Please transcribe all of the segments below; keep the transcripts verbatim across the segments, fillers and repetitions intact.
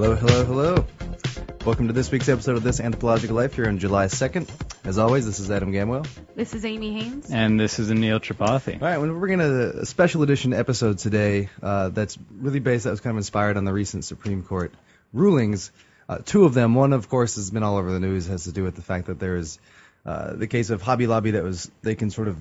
Hello, hello, hello. Welcome to this week's episode of This Anthropological Life here on July second. As always, this is Adam Gamwell. This is Amy Haynes. And this is Anil Tripathi. All right, we're bringing a, a special edition episode today uh, that's really based, that was kind of inspired on the recent Supreme Court rulings. Uh, two of them, one, of course, has been all over the news, has to do with the fact that there is uh, the case of Hobby Lobby that was, they can sort of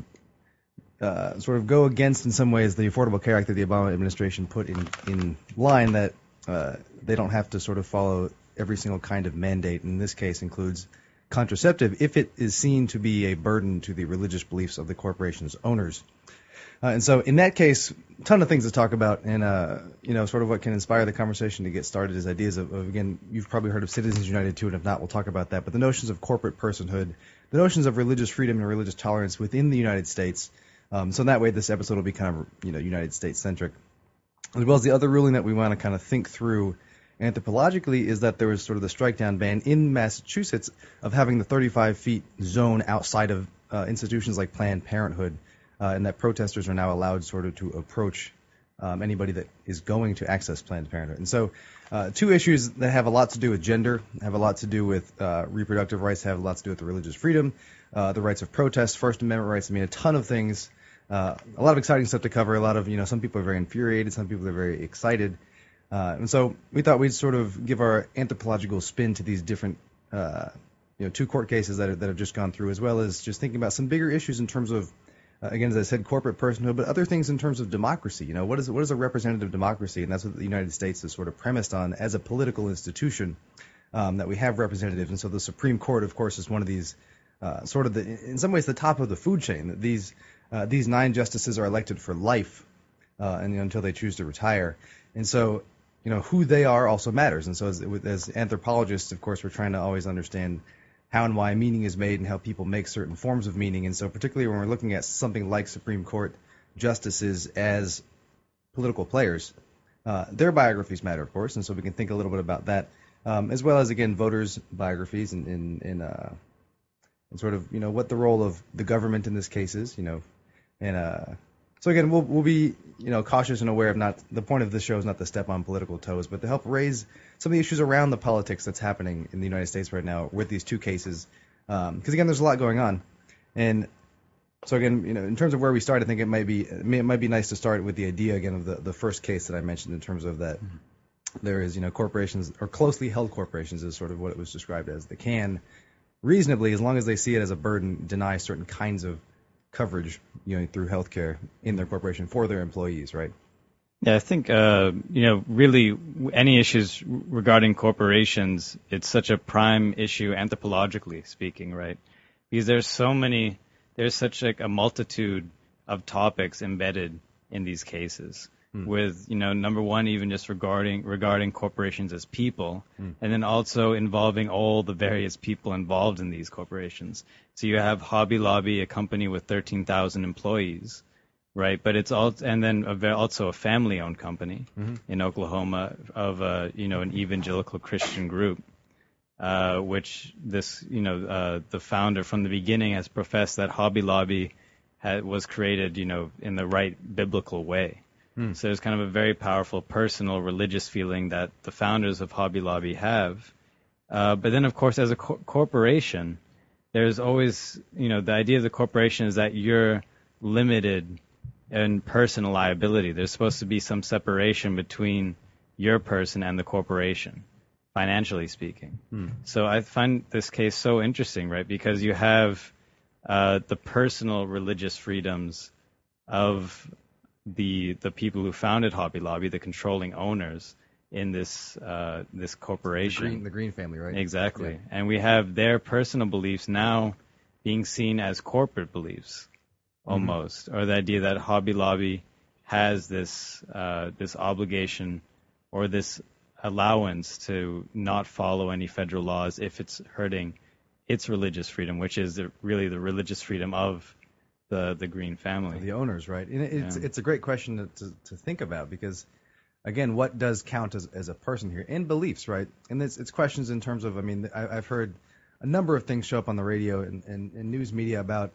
uh, sort of go against, in some ways, the Affordable Care Act that the Obama administration put in, in line, that uh, they don't have to sort of follow every single kind of mandate. In this case includes contraceptive if it is seen to be a burden to the religious beliefs of the corporation's owners. Uh, and so in that case, a ton of things to talk about, and uh, you know, sort of what can inspire the conversation to get started is ideas of, of, again, you've probably heard of Citizens United too, and if not, we'll talk about that, but the notions of corporate personhood, the notions of religious freedom and religious tolerance within the United States. Um, so in that way, this episode will be kind of, you know, United States centric. As well as the other ruling that we want to kind of think through anthropologically is that there was sort of the strike down ban in Massachusetts of having the thirty-five feet zone outside of uh, institutions like Planned Parenthood, uh, and that protesters are now allowed sort of to approach um, anybody that is going to access Planned Parenthood. And so uh, two issues that have a lot to do with gender, have a lot to do with uh, reproductive rights, have a lot to do with the religious freedom, uh, the rights of protest, First Amendment rights, I mean a ton of things, uh, a lot of exciting stuff to cover, a lot of, you know, some people are very infuriated, some people are very excited. Uh, and so we thought we'd sort of give our anthropological spin to these different, uh, you know, two court cases that, are, that have just gone through, as well as just thinking about some bigger issues in terms of, uh, again, as I said, corporate personhood, but other things in terms of democracy. You know, what is what is a representative democracy? And that's what the United States is sort of premised on as a political institution, um, that we have representatives. And so the Supreme Court, of course, is one of these, uh, sort of the, in some ways, the top of the food chain. That these uh, these nine justices are elected for life, uh, and you know, until they choose to retire. And so, you know, who they are also matters. And so as, as anthropologists, of course, we're trying to always understand how and why meaning is made and how people make certain forms of meaning. And so particularly when we're looking at something like Supreme Court justices as political players, uh, their biographies matter, of course. And so we can think a little bit about that, um, as well as, again, voters' biographies and, and, and, uh, and sort of, you know, what the role of the government in this case is, you know, and uh, so again, we'll we'll be, you know, cautious and aware of not, the point of this show is not to step on political toes, but to help raise some of the issues around the politics that's happening in the United States right now with these two cases. Because um, again, there's a lot going on, and so again, you know, in terms of where we start, I think it might be it might be nice to start with the idea again of the the first case that I mentioned in terms of that mm-hmm. there is, you know, corporations or closely held corporations is sort of what it was described as. They can reasonably, as long as they see it as a burden, deny certain kinds of coverage, you know, through healthcare in their corporation for their employees, right? Yeah, I think, uh, you know, really any issues regarding corporations, it's such a prime issue anthropologically speaking, right? Because there's so many, there's such like a multitude of topics embedded in these cases. Hmm. With, you know, number one, even just regarding regarding corporations as people, hmm. and then also involving all the various people involved in these corporations. So you have Hobby Lobby, a company with thirteen thousand employees, right? But it's all, and then a, also a family-owned company mm-hmm. in Oklahoma of a, you know, an evangelical Christian group, uh, which this, you know, uh, the founder from the beginning has professed that Hobby Lobby had, was created, you know, in the right biblical way. So there's kind of a very powerful personal religious feeling that the founders of Hobby Lobby have. Uh, but then, of course, as a co- corporation, there's always, you know, the idea of the corporation is that you're limited in personal liability. There's supposed to be some separation between your person and the corporation, financially speaking. Hmm. So I find this case so interesting, right, because you have uh, the personal religious freedoms of the the people who founded Hobby Lobby, the controlling owners in this uh, this corporation. The Green, the Green family, right? Exactly. Yeah. And we have their personal beliefs now being seen as corporate beliefs, almost, mm-hmm. or the idea that Hobby Lobby has this uh, this obligation or this allowance to not follow any federal laws if it's hurting its religious freedom, which is the, really the religious freedom of the the Green family. The owners, right? And it's yeah. it's a great question to, to to think about because, again, what does count as as a person here? And beliefs, right? And it's it's questions in terms of, I mean, I, I've heard a number of things show up on the radio and, and, and news media about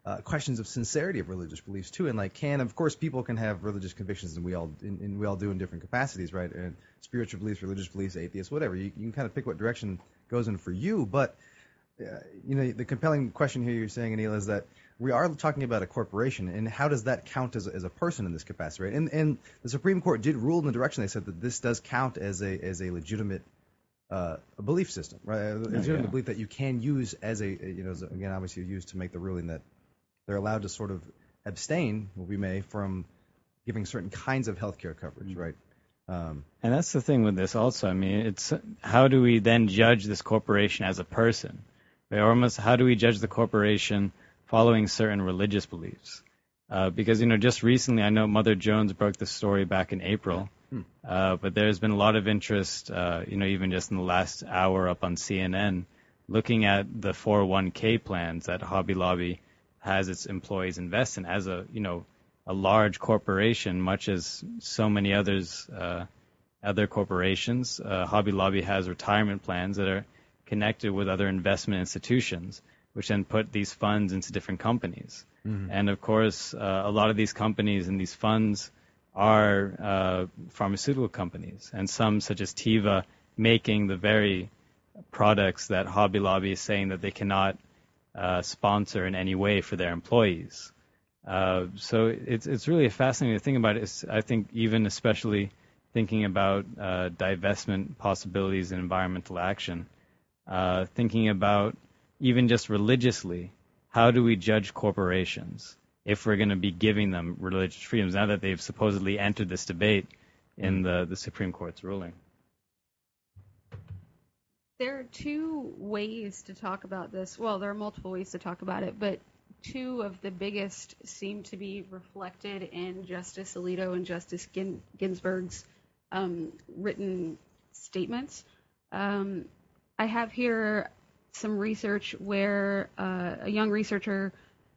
uh, questions of sincerity of religious beliefs too. And like, can of course people can have religious convictions, and we all and, and we all do in different capacities, right? And spiritual beliefs, religious beliefs, atheists, whatever. You, you can kind of pick what direction goes in for you. But uh, you know, the compelling question here you're saying, Anil, is that we are talking about a corporation, and how does that count as a, as a person in this capacity, right? And and the Supreme Court did rule in the direction they said that this does count as a as a legitimate Uh, a belief system, right? A legitimate yeah. belief that you can use as a, you know, as, again, obviously used to make the ruling that they're allowed to sort of abstain, what we may, from giving certain kinds of healthcare coverage, right? Um, and that's the thing with this also. I mean, it's how do we then judge this corporation as a person? Right? Or almost how do we judge the corporation following certain religious beliefs? Uh, because, you know, just recently, I know Mother Jones broke the story back in April, uh, but there's been a lot of interest, uh, you know, even just in the last hour up on C N N, looking at the four oh one k plans that Hobby Lobby has its employees invest in as a, you know, a large corporation, much as so many others, uh, other corporations. Uh, Hobby Lobby has retirement plans that are connected with other investment institutions, which then put these funds into different companies. Mm-hmm. And of course, uh, a lot of these companies and these funds are uh, pharmaceutical companies, and some, such as Teva, making the very products that Hobby Lobby is saying that they cannot uh, sponsor in any way for their employees. Uh, so it's it's really a fascinating thing about it. It's, I think even especially thinking about uh, divestment possibilities in environmental action, uh, thinking about even just religiously, how do we judge corporations if we're going to be giving them religious freedoms now that they've supposedly entered this debate in the, the Supreme Court's ruling? There are two ways to talk about this. Well, there are multiple ways to talk about it, but two of the biggest seem to be reflected in Justice Alito and Justice Gin- Ginsburg's um, written statements. Um, I have here some research where uh, a young researcher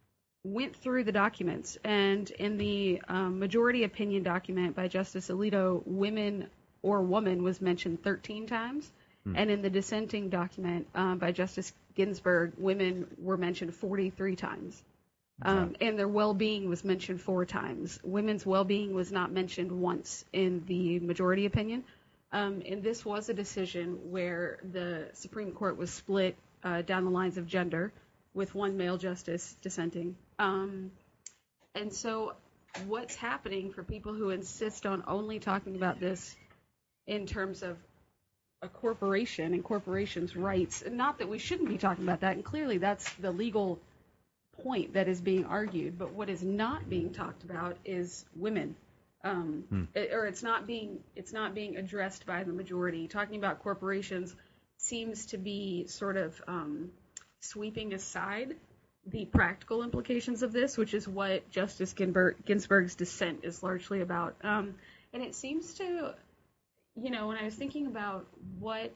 went through the documents, and in the um, majority opinion document by Justice Alito, women or woman was mentioned thirteen times, hmm. and in the dissenting document um, by Justice Ginsburg, women were mentioned forty-three times, um, okay. and their well-being was mentioned four times. Women's well-being was not mentioned once in the majority opinion, um, and this was a decision where the Supreme Court was split uh, down the lines of gender, with one male justice dissenting. Um, and so what's happening for people who insist on only talking about this in terms of a corporation and corporations' rights, and not that we shouldn't be talking about that, and clearly that's the legal point that is being argued, but what is not being talked about is women. Um, hmm. it, or it's not being it's not being addressed by the majority. Talking about corporations seems to be sort of um, sweeping aside the practical implications of this, which is what Justice Ginsburg, Ginsburg's dissent is largely about. Um, and it seems to, you know, when I was thinking about what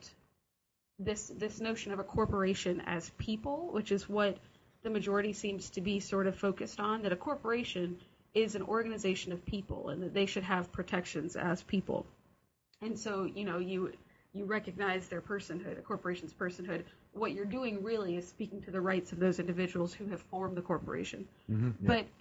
this this notion of a corporation as people, which is what the majority seems to be sort of focused on, that a corporation is an organization of people and that they should have protections as people. And so, you know, you you recognize their personhood, a corporation's personhood. What you're doing really is speaking to the rights of those individuals who have formed the corporation. Mm-hmm, yeah. But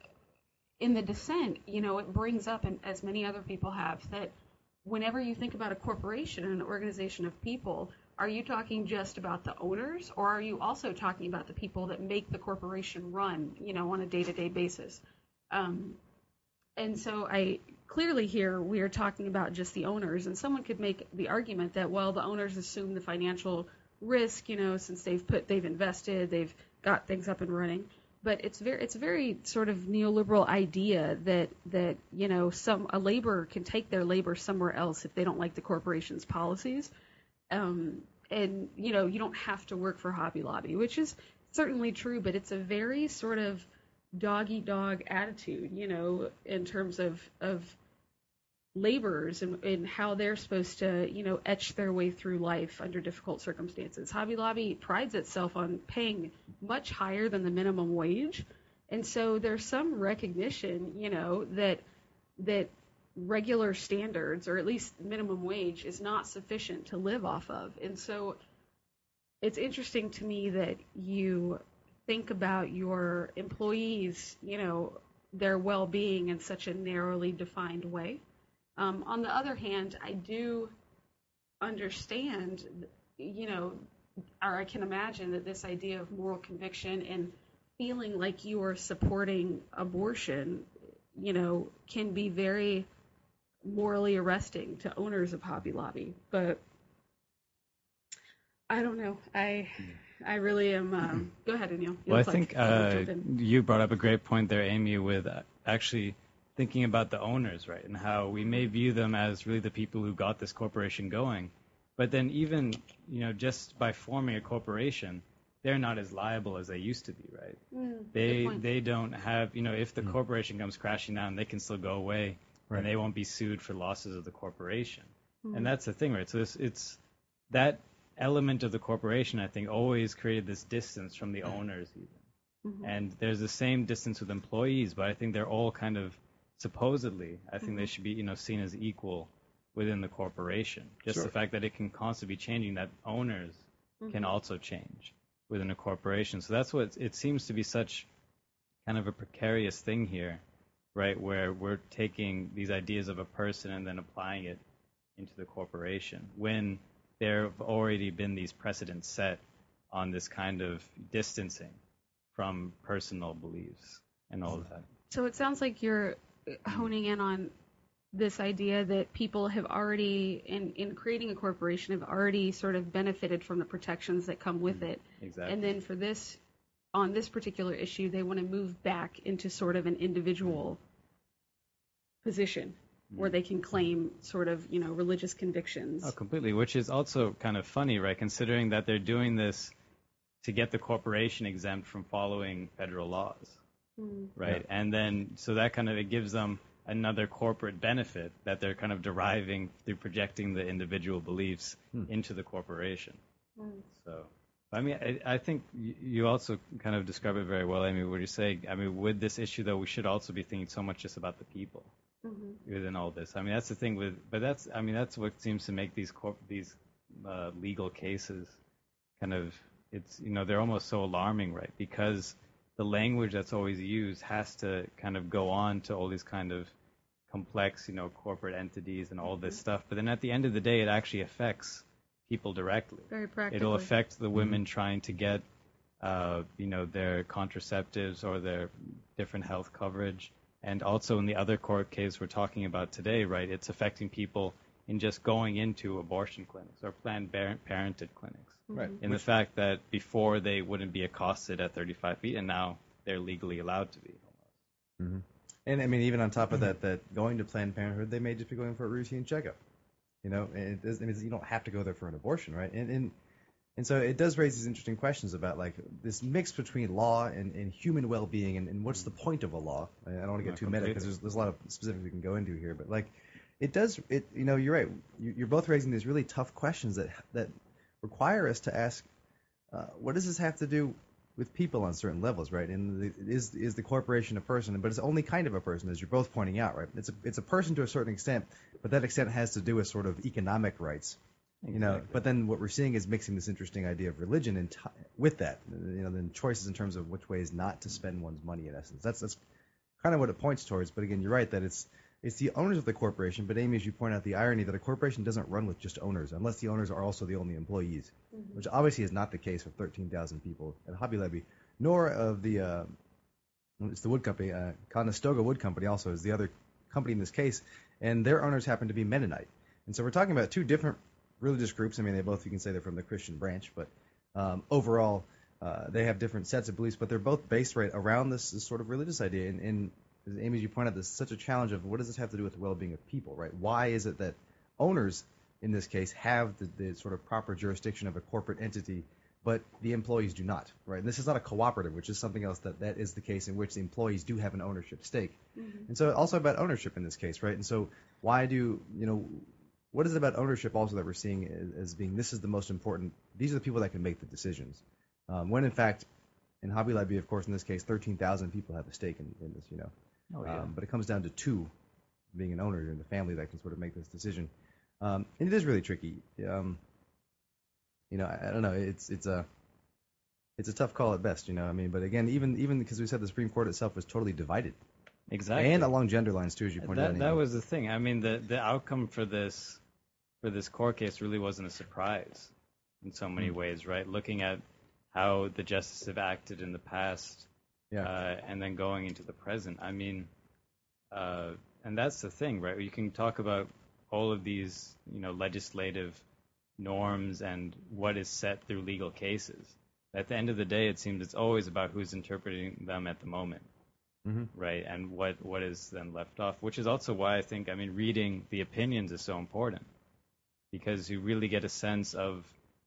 in the dissent, you know, it brings up, and as many other people have, that whenever you think about a corporation and an organization of people, are you talking just about the owners, or are you also talking about the people that make the corporation run, you know, on a day-to-day basis? Um, and so I clearly here we are talking about just the owners, and someone could make the argument that, well, the owners assume the financial risk, you know, since they've put, they've invested, they've got things up and running. But it's very, it's a very sort of neoliberal idea that that you know, some a laborer can take their labor somewhere else if they don't like the corporation's policies, um, and you know, you don't have to work for Hobby Lobby, which is certainly true, but it's a very sort of dog-eat-dog attitude, you know, in terms of of laborers and, and how they're supposed to, you know, etch their way through life under difficult circumstances. Hobby Lobby prides itself on paying much higher than the minimum wage, and so there's some recognition, you know, that that regular standards, or at least minimum wage, is not sufficient to live off of. And so it's interesting to me that you think about your employees, you know, their well-being in such a narrowly defined way. Um, on the other hand, I do understand, you know, or I can imagine that this idea of moral conviction and feeling like you are supporting abortion, you know, can be very morally arresting to owners of Hobby Lobby. But I don't know. I I really am. Um, go ahead, Anil. Well, I think uh, you brought up a great point there, Amy, with actually thinking about the owners, right, and how we may view them as really the people who got this corporation going. But then even, you know, just by forming a corporation, they're not as liable as they used to be, right? Mm, they they don't have, you know, if the mm. corporation comes crashing down, they can still go away, right, and they won't be sued for losses of the corporation. Mm. And that's the thing, right? So it's, it's that element of the corporation, I think, always created this distance from the owners even. Mm-hmm. And there's the same distance with employees, but I think they're all kind of supposedly, I think mm-hmm. they should be, you know, seen as equal within the corporation. Just sure. the fact that it can constantly be changing, that owners mm-hmm. can also change within a corporation. So that's what it seems to be such kind of a precarious thing here, right, where we're taking these ideas of a person and then applying it into the corporation when there have already been these precedents set on this kind of distancing from personal beliefs and all that. So it sounds like you're honing in on this idea that people have already, in, in creating a corporation, have already sort of benefited from the protections that come with it. Exactly. And then for this, on this particular issue, they want to move back into sort of an individual position where they can claim sort of, you know, religious convictions. Oh, completely, which is also kind of funny, right, considering that they're doing this to get the corporation exempt from following federal laws, mm. right? Yeah. And then, so that kind of, it gives them another corporate benefit that they're kind of deriving through projecting the individual beliefs hmm. into the corporation. Mm. So, I mean, I, I think you also kind of describe it very well, Amy, what you say. I mean, with this issue, though, we should also be thinking so much just about the people. Mm-hmm. Within all this, I mean, that's the thing with, but that's, I mean, that's what seems to make these corp, these uh, legal cases kind of, it's, you know, they're almost so alarming, right? Because the language that's always used has to kind of go on to all these kind of complex, you know, corporate entities and all this mm-hmm. stuff. But then at the end of the day, it actually affects people directly. Very practically. It'll affect the women mm-hmm. trying to get, uh, you know, their contraceptives or their different health coverage. And also in the other court case we're talking about today, right, it's affecting people in just going into abortion clinics or Planned Parenthood clinics. Right. In Which, the fact that before they wouldn't be accosted at thirty-five feet, and now they're legally allowed to be. Mm-hmm. And I mean, even on top of that, that going to Planned Parenthood, they may just be going for a routine checkup. You know, it does, I mean, you don't have to go there for an abortion, right? And, and And so it does raise these interesting questions about like this mix between law and, and human well-being, and, and what's the point of a law? I don't want to get too meta because there's, there's a lot of specifics we can go into here, but like it does, it you know, you're right. You're both raising these really tough questions that that require us to ask, uh, what does this have to do with people on certain levels, right? And the, is is the corporation a person? But it's only kind of a person, as you're both pointing out, right? It's a it's a person to a certain extent, but that extent has to do with sort of economic rights. You know, exactly. But then what we're seeing is mixing this interesting idea of religion and t- with that, you know, then choices in terms of which ways not to spend one's money. In essence, that's that's kind of what it points towards. But again, you're right that it's it's the owners of the corporation. But Amy, as you point out, the irony that a corporation doesn't run with just owners, unless the owners are also the only employees, mm-hmm. which obviously is not the case with thirteen thousand people at Hobby Lobby, nor of the uh, it's the wood company, uh, Conestoga Wood Company, also is the other company in this case, and their owners happen to be Mennonite, and so we're talking about two different religious groups. I mean, they both, you can say they're from the Christian branch, but um, overall, uh, they have different sets of beliefs, but they're both based right around this, this sort of religious idea. And, and as Amy, as you point out, this is such a challenge of what does this have to do with the well-being of people, right? Why is it that owners, in this case, have the, the sort of proper jurisdiction of a corporate entity, but the employees do not, right? And this is not a cooperative, which is something else that that is the case in which the employees do have an ownership stake. Mm-hmm. And so also about ownership in this case, right? And so why do, you know, what is it about ownership also that we're seeing as, as being this is the most important, these are the people that can make the decisions. Um, when in fact, in Hobby Lobby, of course, in this case, thirteen thousand people have a stake in, in this, you know. Oh, yeah. Um, but it comes down to two being an owner in the family that can sort of make this decision. Um, and it is really tricky. Um, you know, I, I don't know. It's it's a it's a tough call at best, you know. I mean, but again, even even because we said the Supreme Court itself was totally divided, Exactly. and along gender lines too, as you pointed That out. that was the thing. I mean, the the outcome for this for this court case really wasn't a surprise in so many ways, right? Looking at how the justices have acted in the past, Yeah. uh, and then going into the present. I mean, uh, and that's the thing, right? You can talk about all of these, you know, legislative norms and what is set through legal cases. At the end of the day, it seems it's always about who's interpreting them at the moment, Mm-hmm. right? And what, what is then left off, which is also why I think, I mean, reading the opinions is so important, because you really get a sense of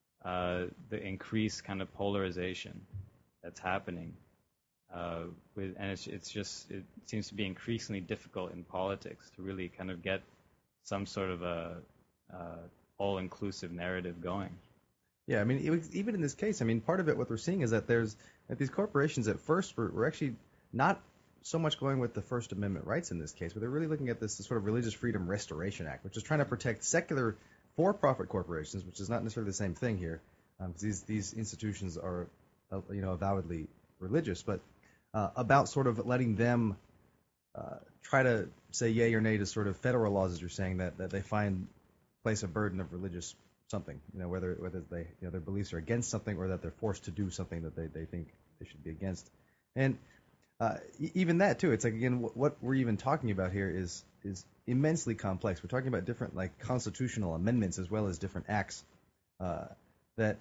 uh, the increased kind of polarization that's happening. Uh, with, and it's, it's just, it seems to be increasingly difficult in politics to really kind of get some sort of a uh, all-inclusive narrative going. Yeah, I mean, it was, even in this case, I mean, part of it, what we're seeing is that there's that these corporations at first were, were actually not so much going with the First Amendment rights in this case, but they're really looking at this, this sort of Religious Freedom Restoration Act, which is trying to protect secular for-profit corporations, which is not necessarily the same thing here, because um, these these institutions are, uh, you know, avowedly religious, but uh, about sort of letting them uh, try to say yay or nay to sort of federal laws, as you're saying, that, that they find place a burden of religious something, you know, whether whether they, you know, their beliefs are against something or that they're forced to do something that they, they think they should be against. And uh, even that too, it's like, again, what, what we're even talking about here is is immensely complex. We're talking about different like constitutional amendments as well as different acts uh, that,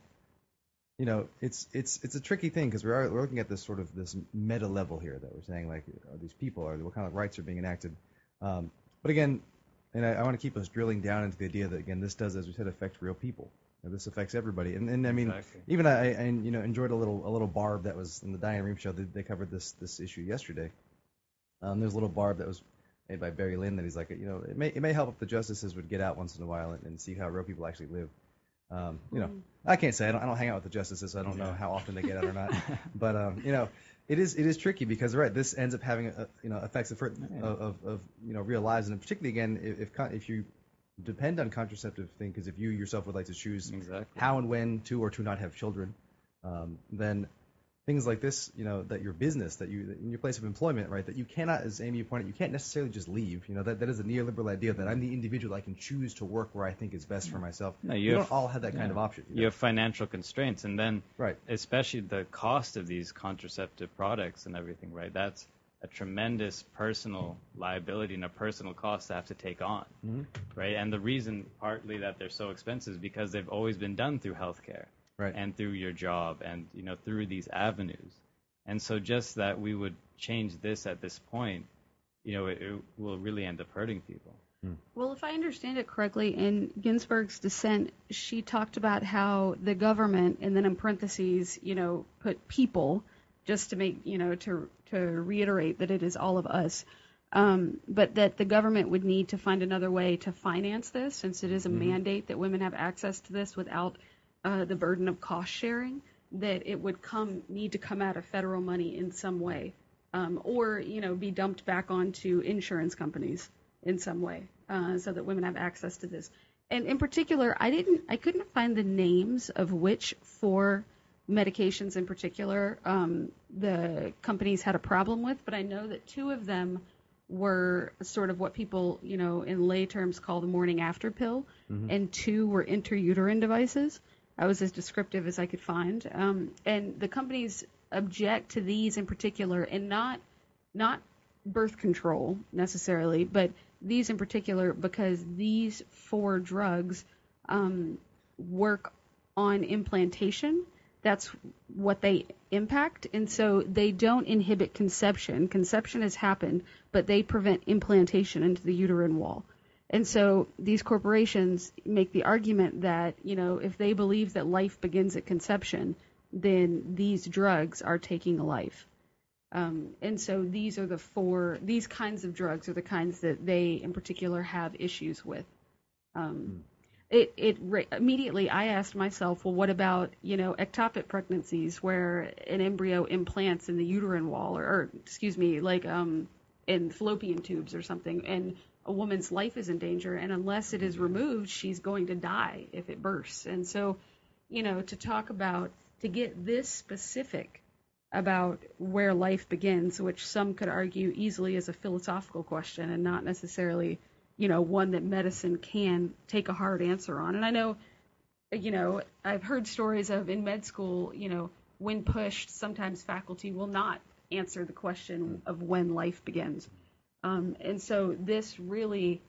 you know, it's it's it's a tricky thing because we're we're looking at this sort of this meta level here that we're saying, like, are these people, are what kind of rights are being enacted? Um, but again, and I, I want to keep us drilling down into the idea that, again, this does, as we said, affect real people. You know, this affects everybody. And, and I mean, Exactly. even I, I, you know, enjoyed a little a little barb that was in the Diane Rehm show. They, they covered this this issue yesterday. Um, there's a little barb that was made by Barry Lynn that he's like, you know, it may it may help if the justices would get out once in a while and, and see how real people actually live. Um, you know, I can't say I don't, I don't hang out with the justices, so I don't know how often they get out or not. But um, you know, it is it is tricky because, right, this ends up having a, you know, effects of, of, of, of you know real lives, and particularly again if if, if you depend on contraceptive thing, because if you yourself would like to choose Exactly. how and when to or to not have children, um, then things like this, you know, that your business, that you, in your place of employment, right, that you cannot, as Amy pointed, you can't necessarily just leave. You know, that, that is a neoliberal idea that I'm the individual, I can choose to work where I think is best for myself. No, you you have- don't all have that kind yeah. of option. You You know? have financial constraints, and then Right. especially the cost of these contraceptive products and everything, right? That's a tremendous personal liability and a personal cost to have to take on, Mm-hmm. right? And the reason partly that they're so expensive is because they've always been done through healthcare, Right. and through your job, and you know through these avenues. And so just that we would change this at this point, you know, it, it will really end up hurting people. Well, if I understand it correctly, in Ginsburg's dissent, she talked about how the government, and then in parentheses, you know, put people, just to make, you know, to to reiterate that it is all of us, um, but that the government would need to find another way to finance this, since it is a Mm-hmm. mandate that women have access to this without uh, the burden of cost sharing, that it would come need to come out of federal money in some way, um, or, you know, be dumped back onto insurance companies in some way, uh, so that women have access to this. And in particular, I didn't, I couldn't find the names of which four medications in particular um, the companies had a problem with, but I know that two of them were sort of what people, you know, in lay terms call the morning after pill, and two were intrauterine devices. I was as descriptive as I could find, um, and the companies object to these in particular, and not not birth control necessarily, but these in particular because these four drugs um, work on implantation. That's what they impact, and so they don't inhibit conception. Conception has happened, but they prevent implantation into the uterine wall. And so these corporations make the argument that, you know, if they believe that life begins at conception, then these drugs are taking a life. Um, and so these are the four, these kinds of drugs are the kinds that they in particular have issues with. Um, it, it re- immediately I asked myself, well, what about, you know, ectopic pregnancies where an embryo implants in the uterine wall or, or excuse me, like um, in fallopian tubes or something, and a woman's life is in danger, and unless it is removed, she's going to die if it bursts. And so, you know, to talk about to get this specific about where life begins, which some could argue easily is a philosophical question and not necessarily, you know, one that medicine can take a hard answer on. And I know, you know, I've heard stories of in med school, you know, when pushed, sometimes faculty will not answer the question of when life begins. Um, and so this really,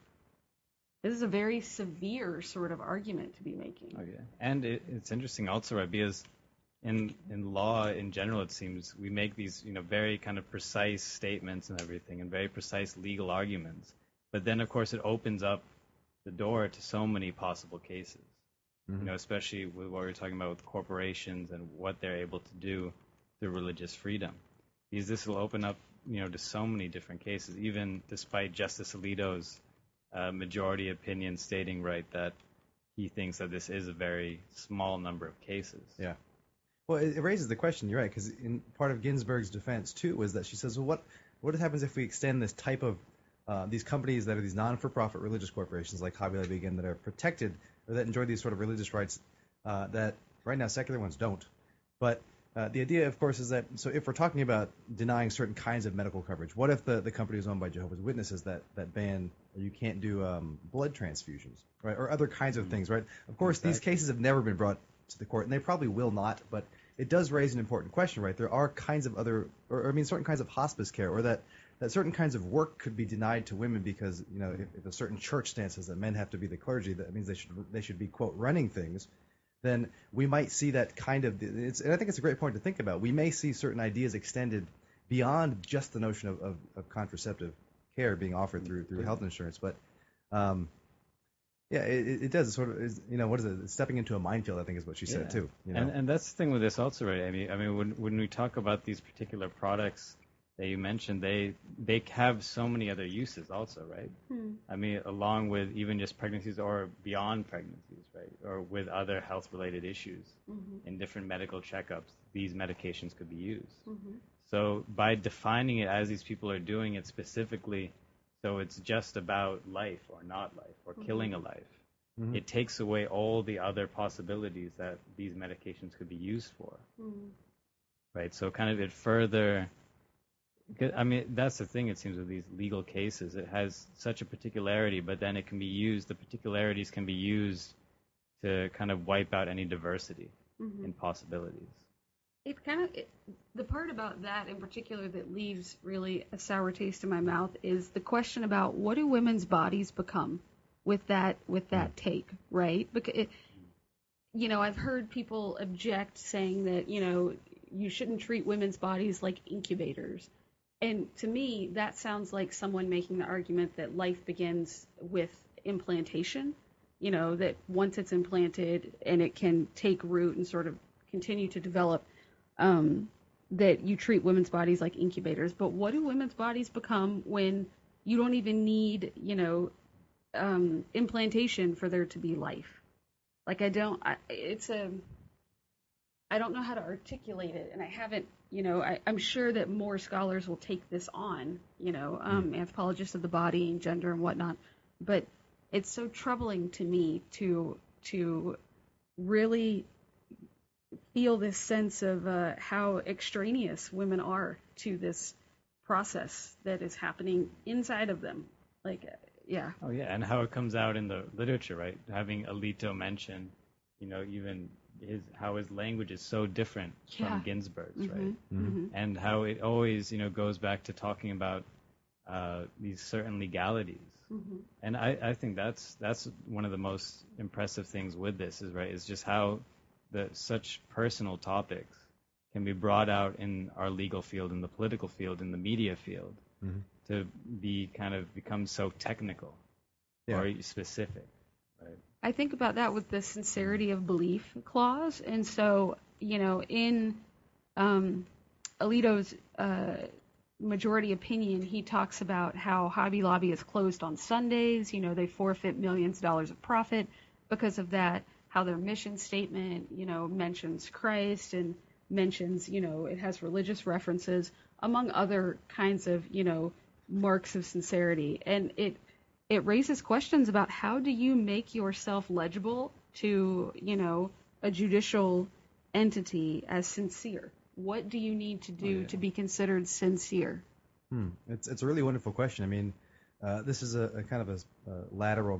this is a very severe sort of argument to be making. Oh, yeah. And it, it's interesting also, right, because in in law in general, it seems we make these, you know, very kind of precise statements and everything and very precise legal arguments. But then, of course, it opens up the door to so many possible cases, mm-hmm. you know, especially with what we're talking about with corporations and what they're able to do through religious freedom. Because this will open up, you know, to so many different cases, even despite Justice Alito's uh, majority opinion stating, right, that he thinks that this is a very small number of cases. Yeah. Well, it, it raises the question, you're right, because in part of Ginsburg's defense, too, was that she says, well, what what happens if we extend this type of, uh, these companies that are these non-for-profit religious corporations like Hobby Lobby, again, that are protected or that enjoy these sort of religious rights uh, that right now secular ones don't. But uh, the idea, of course, is that, so if we're talking about denying certain kinds of medical coverage, what if the, the company is owned by Jehovah's Witnesses that, that ban, or you can't do um, blood transfusions, right, or other kinds of things, right? Of course, exactly. These cases have never been brought to the court, and they probably will not, but it does raise an important question, right? There are kinds of other, or I mean, certain kinds of hospice care, or that, that certain kinds of work could be denied to women because, you know, if, if a certain church stance says that men have to be the clergy, that means they should they should be, quote, running things, then we might see that kind of, it's, and I think it's a great point to think about. We may see certain ideas extended beyond just the notion of, of, of contraceptive care being offered through through health insurance, but um, yeah, it, it does. It sort of, is, you know, what is it? Stepping into a minefield, I think, is what she said yeah. too. You know? And and that's the thing with this also, right? I mean, I mean, when when we talk about these particular products that you mentioned, they they have so many other uses also, right? Hmm. I mean, along with even just pregnancies or beyond pregnancies, right? Or with other health-related issues mm-hmm. in different medical checkups, these medications could be used. Mm-hmm. So by defining it as these people are doing it specifically, so it's just about life or not life or mm-hmm. killing a life. Mm-hmm. It takes away all the other possibilities that these medications could be used for. Mm-hmm. Right? So kind of it further, I mean, that's the thing, it seems, with these legal cases. It has such a particularity, but then it can be used, the particularities can be used to kind of wipe out any diversity mm-hmm. in possibilities. It kind of, it, the part about that in particular that leaves really a sour taste in my mouth is the question about what do women's bodies become with that with that take, right? Because it, you know, I've heard people object saying that, you know, you shouldn't treat women's bodies like incubators. And to me, that sounds like someone making the argument that life begins with implantation, you know, that once it's implanted and it can take root and sort of continue to develop, Um, that you treat women's bodies like incubators. But what do women's bodies become when you don't even need, you know, um, implantation for there to be life? Like, I don't, I, it's a, I don't know how to articulate it, and I haven't, you know, I, I'm sure that more scholars will take this on, you know, um, anthropologists of the body and gender and whatnot. But it's so troubling to me to, to really feel this sense of uh, how extraneous women are to this process that is happening inside of them. Like, uh, yeah. Oh, yeah, and how it comes out in the literature, right? Having Alito mention, you know, even his how his language is so different yeah. from Ginsburg's, mm-hmm. right? Mm-hmm. And how it always, you know, goes back to talking about uh, these certain legalities. Mm-hmm. And I, I think that's that's one of the most impressive things with this is, right, is just how the such personal topics can be brought out in our legal field, in the political field, in the media field, mm-hmm. to be kind of become so technical yeah. or specific. Right? I think about that with the sincerity of belief clause. And so, you know, in um, Alito's uh, majority opinion, he talks about how Hobby Lobby is closed on Sundays. You know, they forfeit millions of dollars of profit because of that. How their mission statement, you know, mentions Christ and mentions, you know, it has religious references, among other kinds of, you know, marks of sincerity. And it it raises questions about how do you make yourself legible to, you know, a judicial entity as sincere? What do you need to do oh, yeah. to be considered sincere? Hmm. It's it's a really wonderful question. I mean, uh, this is a, a kind of a, a lateral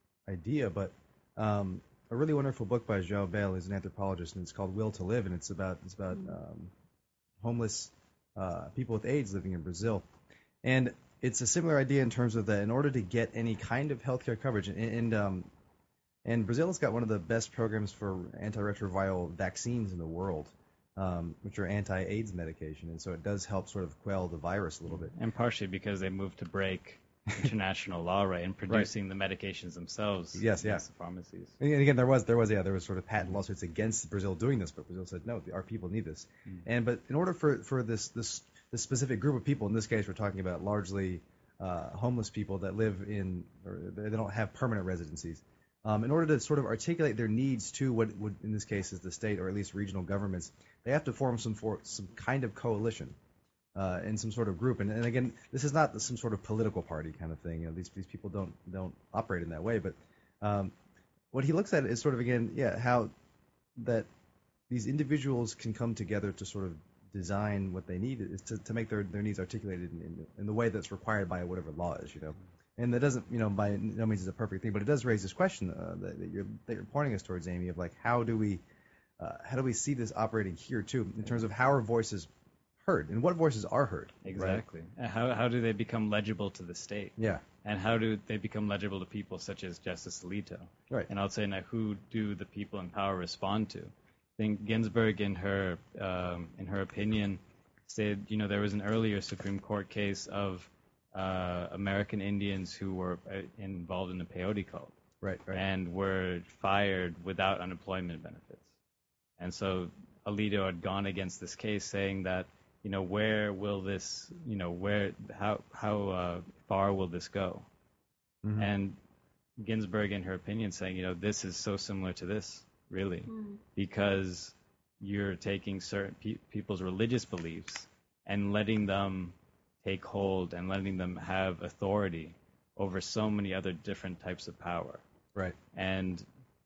idea, but um, a really wonderful book by João Bale, who's an anthropologist, and it's called Will to Live, and it's about it's about mm. um, homeless uh, people with AIDS living in Brazil, and it's a similar idea in terms of that in order to get any kind of healthcare coverage, and and, um, and Brazil has got one of the best programs for antiretroviral vaccines in the world. Um, which are anti-AIDS medication, and so it does help sort of quell the virus a little bit. And partially because they moved to break international law, right, and producing right. the medications themselves. Yes, yeah. The pharmacies. And again, there was, there was, yeah, there was sort of patent lawsuits against Brazil doing this, but Brazil said no, our people need this. Mm. And but in order for for this this this specific group of people, in this case, we're talking about largely uh, homeless people that live in, or they don't have permanent residencies. Um, in order to sort of articulate their needs to what would, in this case, is the state or at least regional governments, they have to form some for, some kind of coalition uh, and some sort of group. And, and again, this is not some sort of political party kind of thing. You know, these these people don't don't operate in that way. But um, what he looks at is sort of again, yeah, how that these individuals can come together to sort of design what they need is to, to make their, their needs articulated in, in, in the way that's required by whatever law is, you know. And that doesn't, you know, by no means is a perfect thing, but it does raise this question uh, that, that you're that you're pointing us towards, Amy, of like how do we uh, how do we see this operating here too, in terms of how are voices heard and what voices are heard? Exactly. Right? How how do they become legible to the state? Yeah. And how do they become legible to people such as Justice Alito? Right. And I'll say now, who do the people in power respond to? I think Ginsburg, in her um, in her opinion, said, you know, there was an earlier Supreme Court case of Uh, American Indians who were uh, involved in the peyote cult, right, right, and were fired without unemployment benefits. And so Alito had gone against this case, saying that, you know, where will this, you know, where, how, how uh, far will this go? Mm-hmm. And Ginsburg, in her opinion, saying, you know, this is so similar to this, really, mm-hmm. because you're taking certain pe- people's religious beliefs and letting them take hold and letting them have authority over so many other different types of power. Right. And,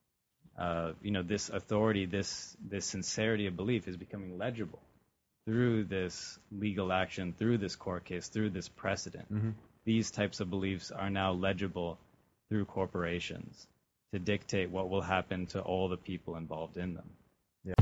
uh, you know, this authority, this this sincerity of belief is becoming legible through this legal action, through this court case, through this precedent. Mm-hmm. These types of beliefs are now legible through corporations to dictate what will happen to all the people involved in them. Yeah.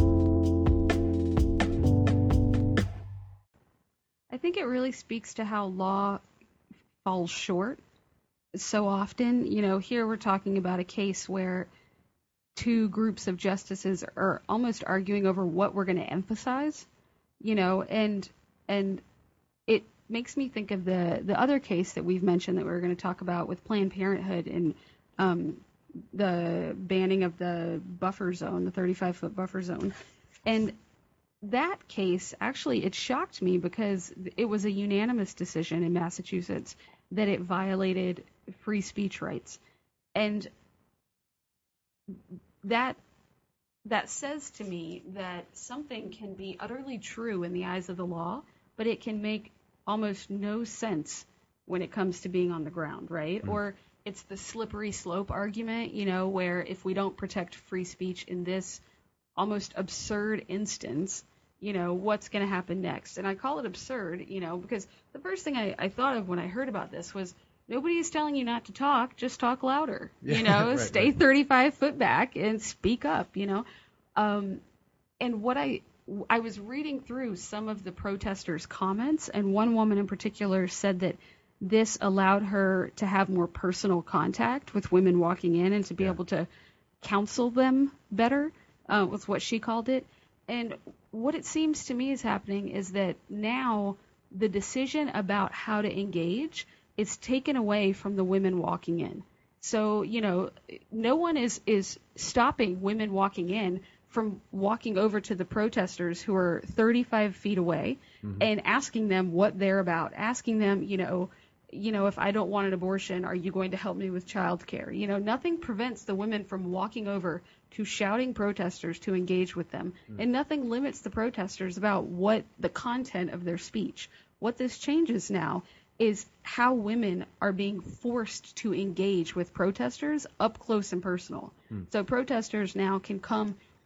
I think it really speaks to how law falls short so often. You know, here we're talking about a case where two groups of justices are almost arguing over what we're going to emphasize, you know, and and it makes me think of the, the other case that we've mentioned that we we're going to talk about with Planned Parenthood and um, the banning of the buffer zone, the thirty-five foot buffer zone. And that case, actually, it shocked me because it was a unanimous decision in Massachusetts that it violated free speech rights. And that that says to me that something can be utterly true in the eyes of the law, but it can make almost no sense when it comes to being on the ground, right? Mm. Or it's the slippery slope argument, you know, where if we don't protect free speech in this almost absurd instance, you know, what's going to happen next? And I call it absurd, you know, because the first thing I, I thought of when I heard about this was nobody is telling you not to talk, just talk louder, yeah, you know, right, stay right. thirty-five foot back and speak up, you know. Um, and what I, I was reading through some of the protesters' comments, and one woman in particular said that this allowed her to have more personal contact with women walking in and to be yeah. able to counsel them better, uh, was what she called it. And what it seems to me is happening is that now the decision about how to engage is taken away from the women walking in. So, you know, no one is, is stopping women walking in from walking over to the protesters who are thirty-five feet away mm-hmm. and asking them what they're about, asking them, you know, you know, if I don't want an abortion, are you going to help me with child care? You know, nothing prevents the women from walking over to shouting protesters to engage with them. Mm. And nothing limits the protesters about what the content of their speech. What this changes now is how women are being forced to engage with protesters up close and personal. Mm. So protesters now can come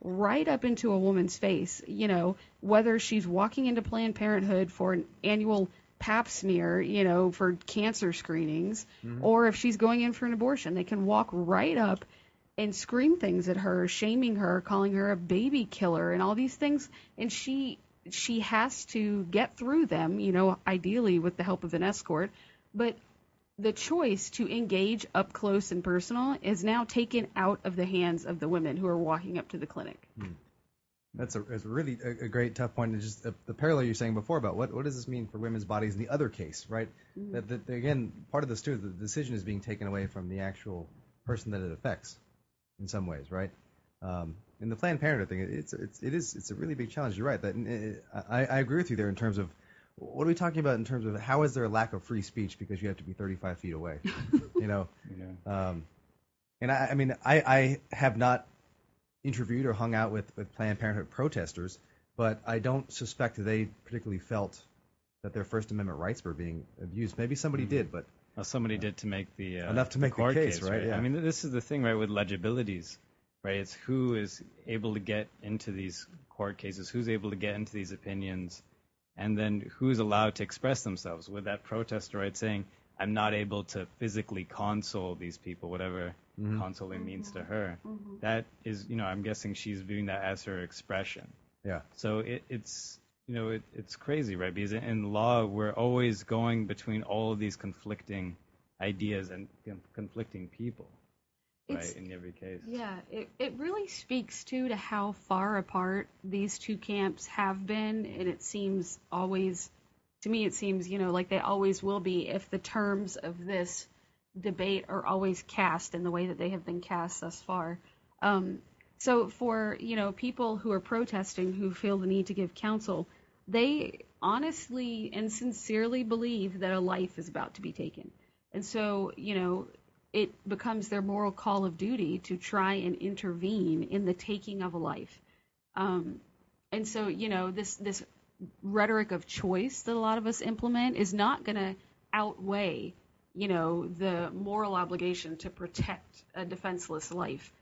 right up into a woman's face, you know, whether she's walking into Planned Parenthood for an annual pap smear, you know, for cancer screenings, mm-hmm. or if she's going in for an abortion, they can walk right up and scream things at her, shaming her, calling her a baby killer and all these things. And she she has to get through them, you know, ideally with the help of an escort. But the choice to engage up close and personal is now taken out of the hands of the women who are walking up to the clinic. Hmm. That's a, that's a really a, a great tough point. And just the, the parallel you're saying before about what, what does this mean for women's bodies in the other case, right? Mm-hmm. That, that again, part of this too, the decision is being taken away from the actual person that it affects, in some ways, right? Um, in the Planned Parenthood thing, it's it's it is it's a really big challenge. You're right. That it, I, I agree with you there in terms of what are we talking about in terms of how is there a lack of free speech because you have to be thirty-five feet away, you know? Yeah. Um, and I, I mean, I, I have not interviewed or hung out with, with Planned Parenthood protesters, but I don't suspect that they particularly felt that their First Amendment rights were being abused. Maybe somebody mm-hmm. did, but well, somebody uh, did to make the uh, enough to make the, court the case, case, right? right? Yeah. I mean, this is the thing, right, with legibilities, right? It's who is able to get into these court cases, who's able to get into these opinions, and then who's allowed to express themselves. With that protester, right, saying, I'm not able to physically console these people, whatever mm-hmm. consoling mm-hmm. means to her. Mm-hmm. That is, you know, I'm guessing she's viewing that as her expression. Yeah. So it, it's, you know, it, it's crazy, right? Because in law, we're always going between all of these conflicting ideas and conflicting people, it's, right, in every case. Yeah, it, it really speaks, too, to how far apart these two camps have been, and it seems always... To me, it seems, you know, like they always will be if the terms of this debate are always cast in the way that they have been cast thus far. Um, so for, you know, people who are protesting who feel the need to give counsel, they honestly and sincerely believe that a life is about to be taken. And so, you know, it becomes their moral call of duty to try and intervene in the taking of a life. Um, and so, you know, this this rhetoric of choice that a lot of us implement is not going to outweigh, you know, the moral obligation to protect a defenseless life.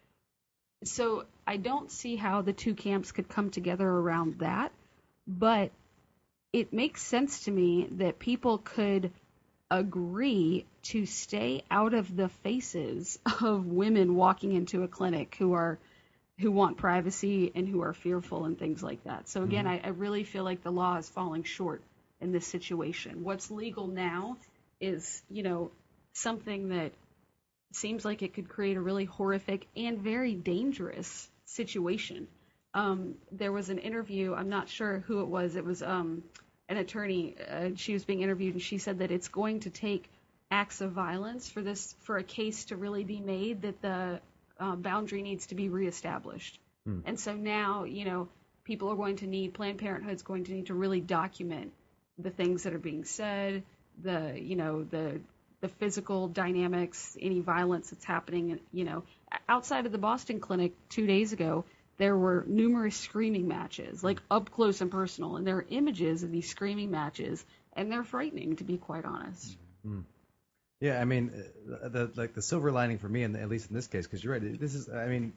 So I don't see how the two camps could come together around that, but it makes sense to me that people could agree to stay out of the faces of women walking into a clinic who are who want privacy and who are fearful and things like that. So again, mm-hmm. I, I really feel like the law is falling short in this situation. What's legal now is, you know, something that seems like it could create a really horrific and very dangerous situation. Um, there was an interview, I'm not sure who it was, it was um, an attorney, uh, she was being interviewed, and she said that it's going to take acts of violence for this, for a case to really be made that the Uh, boundary needs to be reestablished. Hmm. And so now, you know, people are going to need, Planned Parenthood's going to need to really document the things that are being said, the, you know, the the physical dynamics, any violence that's happening. You know, outside of the Boston clinic two days ago, there were numerous screaming matches, like up close and personal, and there are images of these screaming matches, and they're frightening, to be quite honest. Hmm. Yeah, I mean, the, the like the silver lining for me, and at least in this case, because you're right. This is, I mean,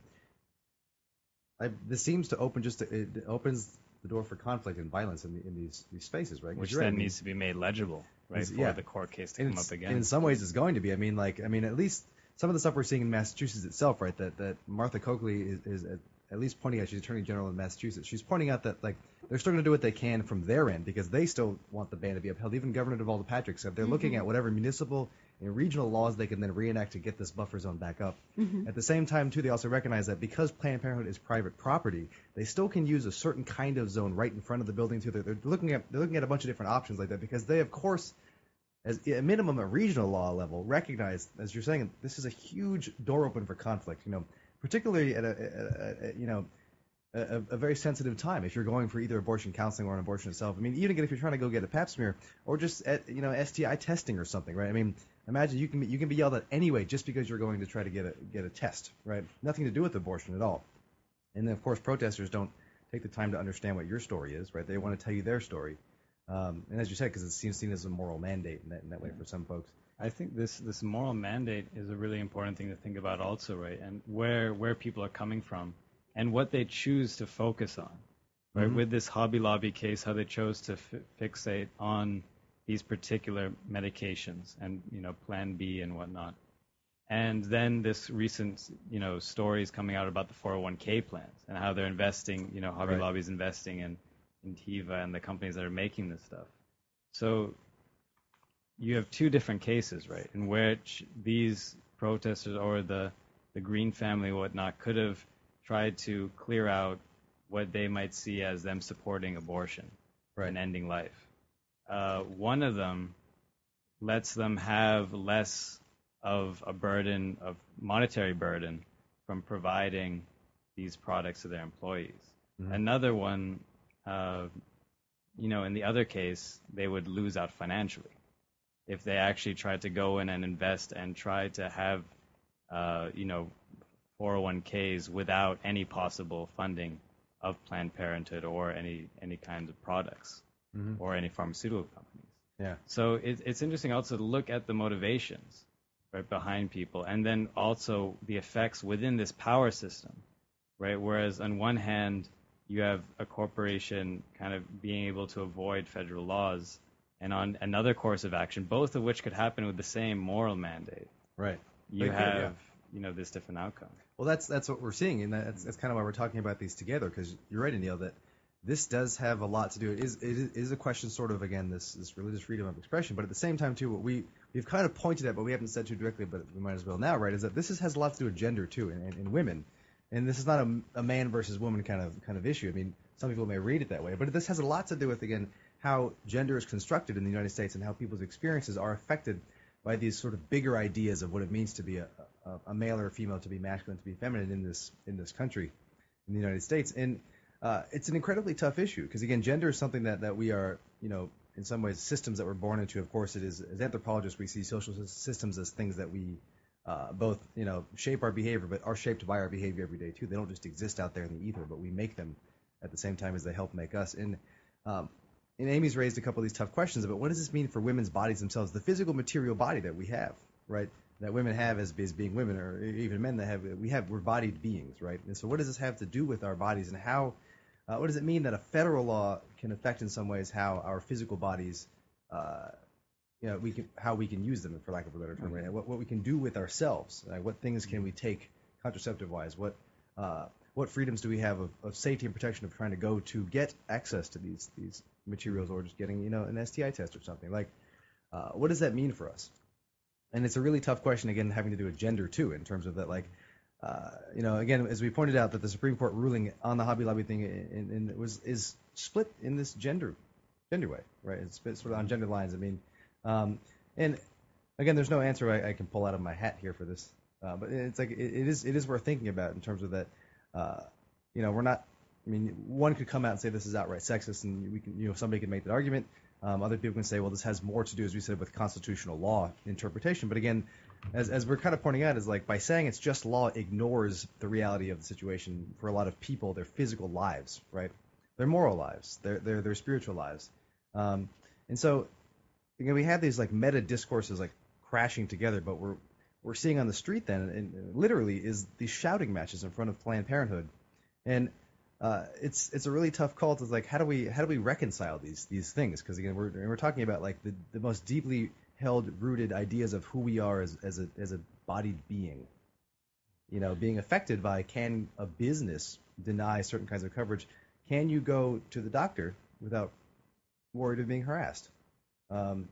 I, this seems to open just to, it opens the door for conflict and violence in, the, in these these spaces, right? Which then right, needs to be made legible, right, for yeah. the court case to and come up again. In some ways, it's going to be. I mean, like, I mean, at least some of the stuff we're seeing in Massachusetts itself, right? That that Martha Coakley is, is at, at least pointing out. She's Attorney General in Massachusetts. She's pointing out that like they're still going to do what they can from their end because they still want the ban to be upheld. Even Governor Devaldo Patrick said they're mm-hmm. looking at whatever municipal and regional laws they can then reenact to get this buffer zone back up. Mm-hmm. At the same time, too, they also recognize that because Planned Parenthood is private property, they still can use a certain kind of zone right in front of the building, too. They're, they're looking at they're looking at a bunch of different options like that because they, of course, as a minimum at regional law level, recognize, as you're saying, this is a huge door open for conflict. You know, particularly at a, a, a you know. A, a very sensitive time if you're going for either abortion counseling or an abortion itself. I mean, even if you're trying to go get a pap smear or just at, you know S T I testing or something, right? I mean, imagine you can be, you can be yelled at anyway just because you're going to try to get a get a test, right? Nothing to do with abortion at all. And then of course protesters don't take the time to understand what your story is, right? They want to tell you their story, um, and as you said, because it seems seen as a moral mandate in that in that way for some folks. I think this this moral mandate is a really important thing to think about also, right? And where where people are coming from and what they choose to focus on. Right? Mhm. With this Hobby Lobby case, how they chose to f- fixate on these particular medications and, you know, Plan B and whatnot. And then this recent, you know, stories coming out about the four oh one k plans and how they're investing, you know, Hobby Right. Lobby's investing in, in Teva and the companies that are making this stuff. So you have two different cases, right, in which these protesters or the, the Green family and whatnot could have tried to clear out what they might see as them supporting abortion Right. and ending life. Uh, one of them lets them have less of a burden, of monetary burden, from providing these products to their employees. Mhm. Another one, uh, you know, in the other case, they would lose out financially if they actually tried to go in and invest and try to have, uh, you know, four oh one k's without any possible funding of Planned Parenthood or any any kinds of products Mhm. or any pharmaceutical companies. Yeah. So it, it's interesting also to look at the motivations right behind people, and then also the effects within this power system, right? Whereas on one hand, you have a corporation kind of being able to avoid federal laws, and on another course of action, both of which could happen with the same moral mandate, Right. you They could, have yeah. you know this different outcome. Well, that's that's what we're seeing, and that's, that's kind of why we're talking about these together. Because you're right, Anil, that this does have a lot to do. It is it is- is a question, sort of, again, this this religious freedom of expression, but at the same time, too, what we we've kind of pointed at, but we haven't said too directly, but we might as well now, right? Is that this is, has a lot to do with gender too, and, and, and women, and this is not a, a man versus woman kind of kind of issue. I mean, some people may read it that way, but this has a lot to do with, again, how gender is constructed in the United States and how people's experiences are affected by these sort of bigger ideas of what it means to be a, a, a male or a female, to be masculine, to be feminine in this in this country, in the United States. And uh, it's an incredibly tough issue because, again, gender is something that, that we are, you know, in some ways systems that we're born into. Of course, it is, as anthropologists, we see social systems as things that we uh, both, you know, shape our behavior, but are shaped by our behavior every day too. They don't just exist out there in the ether, but we make them at the same time as they help make us. And um, And Amy's raised a couple of these tough questions about what does this mean for women's bodies themselves, the physical material body that we have, right? That women have as, as being women, or even men that have, we have, we're bodied beings, right? And so what does this have to do with our bodies, and how, uh, what does it mean that a federal law can affect in some ways how our physical bodies, uh, you know, we can, how we can use them, for lack of a better term, right? What, what we can do with ourselves, like what things can we take contraceptive-wise, what, uh, what freedoms do we have of, of safety and protection of trying to go to get access to these these materials, or just getting, you know, an S T I test or something. Like, uh, what does that mean for us? And it's a really tough question, again, having to do with gender too, in terms of that, like, uh, you know, again, as we pointed out, that the Supreme Court ruling on the Hobby Lobby thing in, in, in was is split in this gender gender way, right? It's split sort of on gender lines. I mean, um, and again, there's no answer I, I can pull out of my hat here for this, uh, but it's like it, it is it is worth thinking about in terms of that. Uh, you know, we're not. I mean, one could come out and say this is outright sexist, and we can, you know, somebody can make that argument. Um, other people can say, well, this has more to do, as we said, with constitutional law interpretation. But again, as as we're kind of pointing out, is like by saying it's just law ignores the reality of the situation for a lot of people, their physical lives, right? Their moral lives, their their their spiritual lives, um, and so you know, we have these like meta discourses like crashing together, but we're we're seeing on the street then, and literally, is these shouting matches in front of Planned Parenthood, and uh, it's it's a really tough call to like how do we how do we reconcile these these things? Because again, we're we're talking about like the, the most deeply held rooted ideas of who we are as as a as a bodied being, you know, being affected by, can a business deny certain kinds of coverage? Can you go to the doctor without worried of being harassed? Um,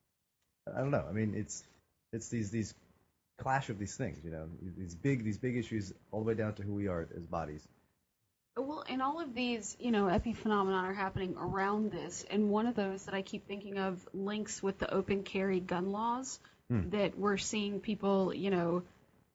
I don't know. I mean, it's it's these these clash of these things, you know, these big these big issues all the way down to who we are as bodies. Well, and all of these, you know, epiphenomena are happening around this, and one of those that I keep thinking of links with the open carry gun laws Hmm. that we're seeing people, you know,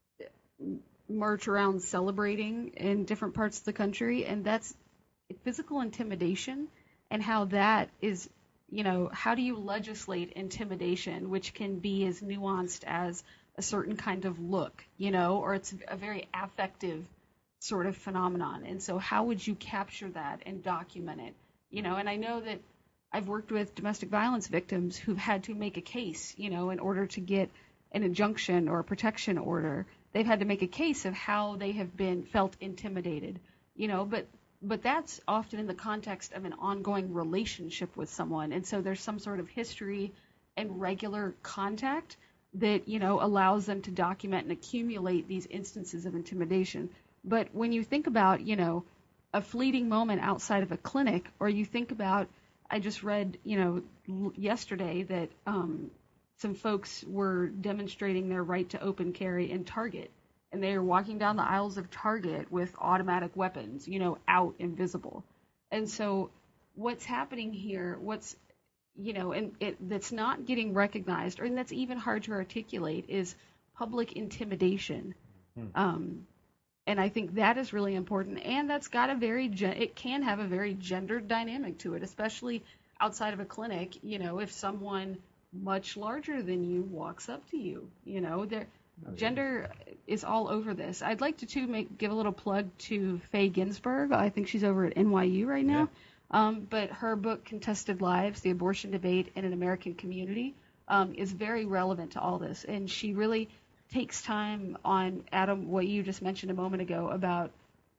march around celebrating in different parts of the country, and that's physical intimidation, and how that is, you know, how do you legislate intimidation, which can be as nuanced as a certain kind of look, you know, or it's a very affective sort of phenomenon. And so how would you capture that and document it? You know, and I know that I've worked with domestic violence victims who've had to make a case, you know, in order to get an injunction or a protection order. They've had to make a case of how they have been felt intimidated you know, but but that's often in the context of an ongoing relationship with someone, and so there's some sort of history and regular contact that, you know, allows them to document and accumulate these instances of intimidation. But when you think about, you know, a fleeting moment outside of a clinic, or you think about, I just read, you know, yesterday that um, some folks were demonstrating their right to open carry in Target, and they were walking down the aisles of Target with automatic weapons, you know, out and visible. And so what's happening here, what's, you know, and it, that's not getting recognized, or and that's even hard to articulate, is public intimidation. Hmm. Um, and I think that is really important, and that's got a very, it can have a very gendered dynamic to it, especially outside of a clinic. You know, if someone much larger than you walks up to you, you know, there, oh, gender yeah. is all over this. I'd like to too make give a little plug to Faye Ginsburg. I think she's over at N Y U right now. Yeah. Um, but her book, Contested Lives, The Abortion Debate in an American Community, um, is very relevant to all this. And she really takes time on, Adam, what you just mentioned a moment ago about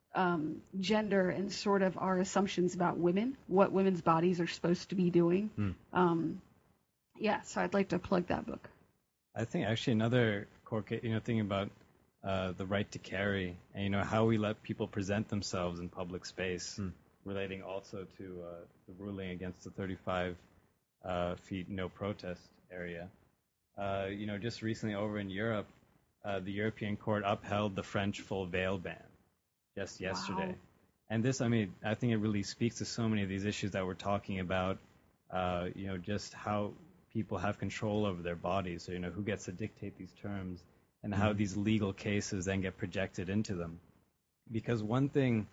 um, gender and sort of our assumptions about women, what women's bodies are supposed to be doing. Mm. Um, yeah, so I'd like to plug that book. I think actually another core, you know, thing about uh, the right to carry and, you know, how we let people present themselves in public space, mm. relating also to uh, the ruling against the thirty-five uh, feet no protest area. Uh, you know, just recently over in Europe, uh, the European Court upheld the French full veil ban just yesterday. Wow. And this, I mean, I think it really speaks to so many of these issues that we're talking about, uh, you know, just how people have control over their bodies. So, you know, who gets to dictate these terms and how mm-hmm. these legal cases then get projected into them. Because one thing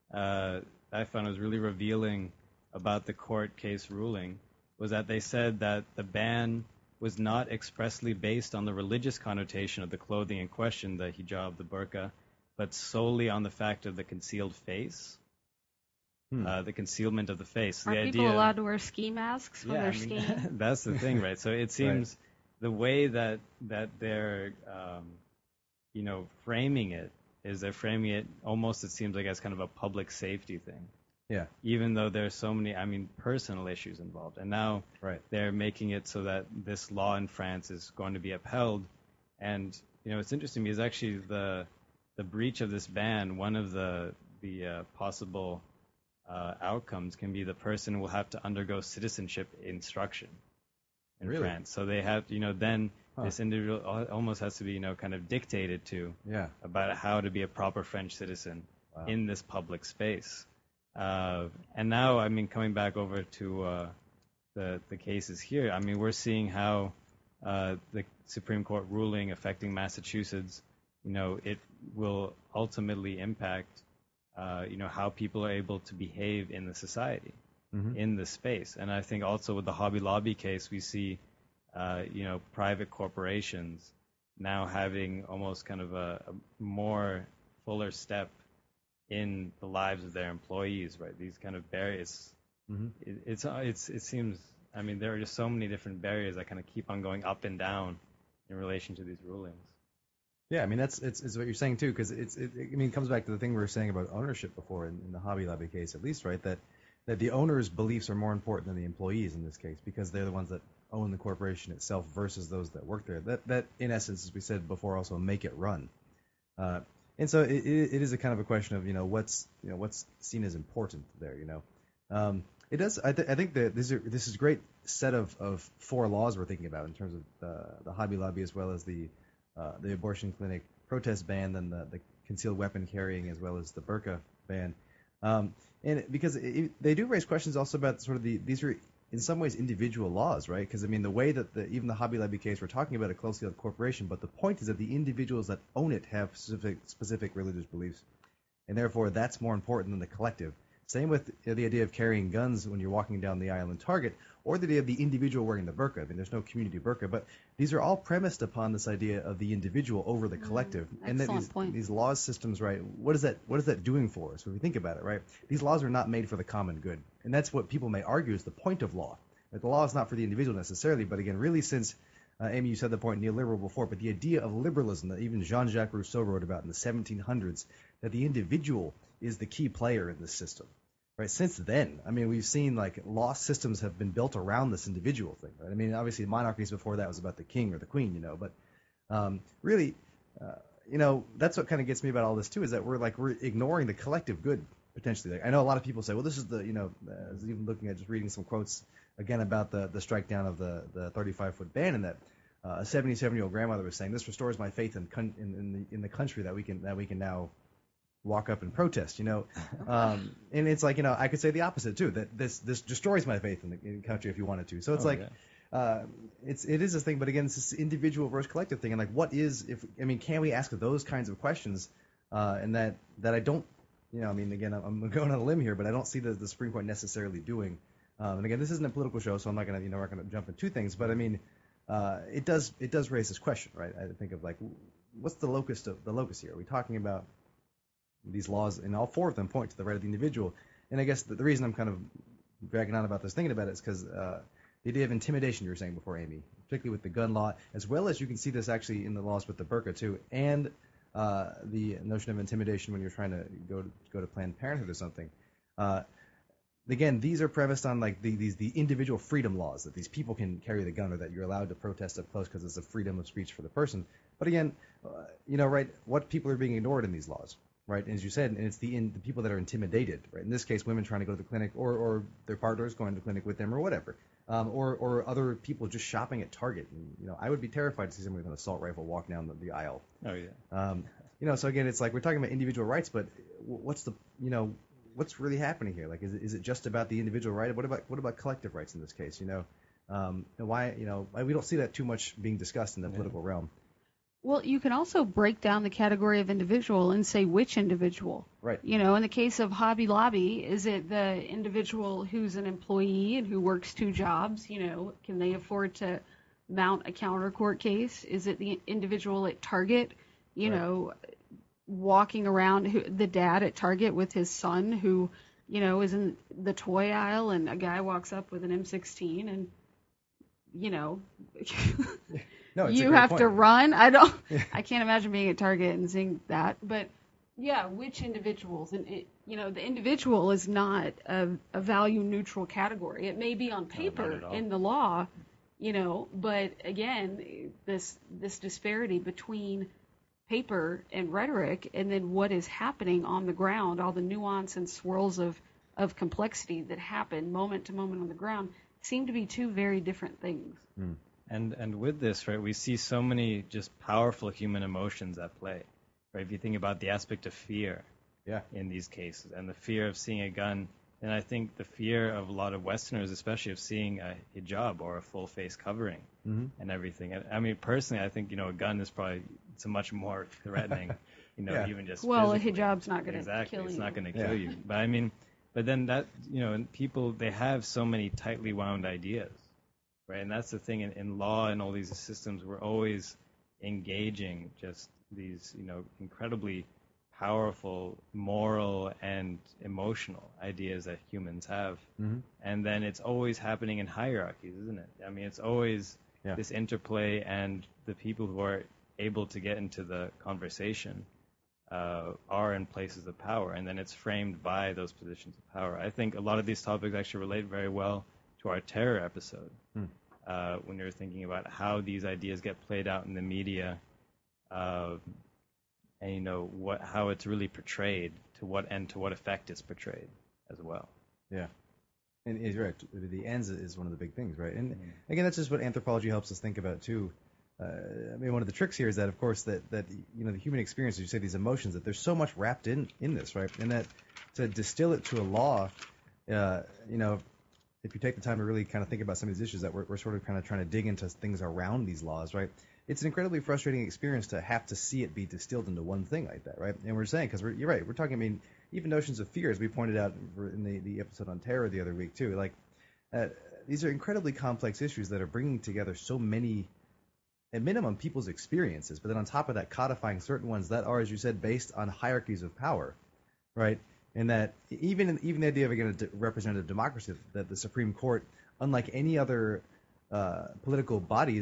uh, I found was really revealing about the court case ruling was that they said that the ban was not expressly based on the religious connotation of the clothing in question, the hijab, the burqa, but solely on the fact of the concealed face, hmm. uh, the concealment of the face. Are the people idea, allowed to wear ski masks when yeah, they're I mean, skiing? That's the thing, right? So it seems right. the way that that they're, um, you know, framing it is they're framing it almost, it seems like, as kind of a public safety thing. Yeah. Even though there's so many, I mean, personal issues involved. And now right. they're making it so that this law in France is going to be upheld. And, you know, it's interesting because actually the the breach of this ban, one of the, the uh, possible uh, outcomes can be the person will have to undergo citizenship instruction in really? France. So they have, you know, then huh. this individual almost has to be, you know, kind of dictated to yeah. about how to be a proper French citizen wow. in this public space. Uh, and now, I mean, coming back over to uh, the the cases here, I mean, we're seeing how uh, the Supreme Court ruling affecting Massachusetts, you know, it will ultimately impact, uh, you know, how people are able to behave in the society, mm-hmm. in the space. And I think also with the Hobby Lobby case, we see, uh, you know, private corporations now having almost kind of a, a more fuller step in the lives of their employees, right? These kind of barriers. Mm-hmm. It, it's it's it seems. I mean, there are just so many different barriers that kind of keep on going up and down in relation to these rulings. Yeah, I mean that's it's, it's what you're saying too, because it's it, I mean it comes back to the thing we were saying about ownership before in, in the Hobby Lobby case, at least, right? That that the owner's beliefs are more important than the employees in this case, because they're the ones that own the corporation itself versus those that work there. That that in essence, as we said before, also make it run. Uh, And so it, it is a kind of a question of, you know, what's, you know, what's seen as important there, you know. Um, it does, I, th- I think that this is, this is a great set of, of four laws we're thinking about in terms of the, the Hobby Lobby as well as the uh, the abortion clinic protest ban, then the, the concealed weapon carrying as well as the burqa ban. Um, and because it, they do raise questions also about sort of the, these are in some ways individual laws, right? Because, I mean, the way that the, even the Hobby Lobby case, we're talking about a closely held corporation, but the point is that the individuals that own it have specific, specific religious beliefs, and therefore that's more important than the collective. Same with you know, the idea of carrying guns when you're walking down the aisle in Target, or the idea of the individual wearing the burqa. I mean, there's no community burqa, but these are all premised upon this idea of the individual over the collective. Mm, and that these, point. these laws systems, right, what is that what is that doing for us? When we think about it, right? These laws are not made for the common good. And that's what people may argue is the point of law. That the law is not for the individual necessarily, but again, really since Uh, Amy, you said the point neoliberal before, but the idea of liberalism that even Jean-Jacques Rousseau wrote about in the seventeen hundreds, that the individual is the key player in this system. Right. Since then, I mean, we've seen like law systems have been built around this individual thing. Right. I mean, obviously monarchies before that was about the king or the queen, you know, but um, really, uh, you know, that's what kind of gets me about all this too, is that we're like we're ignoring the collective good potentially. Like, I know a lot of people say, well, this is the, you know, uh, I was even looking at just reading some quotes again about the the strike down of the the thirty-five foot ban, and that uh, a seventy-seven year old grandmother was saying this restores my faith in con- in, in the in the country that we can that we can now walk up and protest, you know, um, and it's like, you know, I could say the opposite too, that this this destroys my faith in the, in the country if you wanted to. So it's oh, like, yeah. uh, it's it is this thing, but again, it's this individual versus collective thing, and like, what is if I mean, can we ask those kinds of questions, uh, and that that I don't, you know, I mean, again, I'm going on a limb here, but I don't see the the Supreme Court necessarily doing. Um, and again, this isn't a political show, so I'm not gonna, you know, we're not gonna jump into two things, but I mean, uh, it does it does raise this question, right? I think of like, what's the locus of the locus here? Are we talking about these laws, and all four of them point to the right of the individual? And I guess the, the reason I'm kind of dragging on about this, thinking about it, is because uh, the idea of intimidation you were saying before, Amy, particularly with the gun law, as well as you can see this actually in the laws with the burqa too, and uh, the notion of intimidation when you're trying to go to, go to Planned Parenthood or something. Uh, again, these are premised on like the, these the individual freedom laws, that these people can carry the gun or that you're allowed to protest up close because it's a freedom of speech for the person. But again, uh, you know, right, what people are being ignored in these laws? Right, and as you said, and it's the in, the people that are intimidated. Right, in this case, women trying to go to the clinic, or, or their partners going to the clinic with them, or whatever, um, or or other people just shopping at Target. And, you know, I would be terrified to see somebody with an assault rifle walk down the, the aisle. Oh yeah. Um, you know, so again, it's like we're talking about individual rights, but what's the, you know, what's really happening here? Like, is it, is it just about the individual right? What about what about collective rights in this case? You know, um, and why, you know, we don't see that too much being discussed in the yeah. political realm. Well, you can also break down the category of individual and say which individual. Right. You know, in the case of Hobby Lobby, is it the individual who's an employee and who works two jobs? You know, can they afford to mount a counter court case? Is it the individual at Target, you right. know, walking around, who, the dad at Target with his son who, you know, is in the toy aisle and a guy walks up with an M sixteen and, you know... No, you have point. to run. I don't. Yeah. I can't imagine being at Target and seeing that. But yeah, which individuals? And it, you know, the individual is not a, a value neutral category. It may be on paper no, in the law, you know, but again, this this disparity between paper and rhetoric, and then what is happening on the ground, all the nuance and swirls of of complexity that happen moment to moment on the ground, seem to be two very different things. Mm. And and with this, right, we see so many just powerful human emotions at play, right? If you think about the aspect of fear, yeah, in these cases, and the fear of seeing a gun, and I think the fear of a lot of Westerners, especially of seeing a hijab or a full face covering mm-hmm. and everything. And, I mean, personally, I think, you know, a gun is probably it's a much more threatening, you know, yeah. even just well, physically. a hijab's not going to exactly, kill you. It's not going to yeah. kill you. But I mean, but then that, you know, and people, they have so many tightly wound ideas. Right, and that's the thing in, in law and all these systems, we're always engaging just these, you know, incredibly powerful moral and emotional ideas that humans have. Mm-hmm. And then it's always happening in hierarchies, isn't it? I mean, it's always yeah. this interplay, and the people who are able to get into the conversation uh, are in places of power, and then it's framed by those positions of power. I think a lot of these topics actually relate very well to our terror episode, hmm. uh, when you're thinking about how these ideas get played out in the media, uh, and you know what, how it's really portrayed, to what and to what effect it's portrayed as well. Yeah, and he's right. The ends is one of the big things, right? And mm-hmm. again, that's just what anthropology helps us think about too. Uh, I mean, one of the tricks here is that, of course, that that you know the human experience, as you say, these emotions, that there's so much wrapped in in this, right? And that to distill it to a law, uh, you know. If you take the time to really kind of think about some of these issues that we're, we're sort of kind of trying to dig into things around these laws, right? It's an incredibly frustrating experience to have to see it be distilled into one thing like that, right? And we're saying, because you're right, we're talking, I mean, even notions of fear, as we pointed out in the, the episode on terror the other week too, like uh, these are incredibly complex issues that are bringing together so many, at minimum, people's experiences, but then on top of that, codifying certain ones that are, as you said, based on hierarchies of power, right? And that even even the idea of again, a representative democracy, that the Supreme Court, unlike any other uh, political bodies,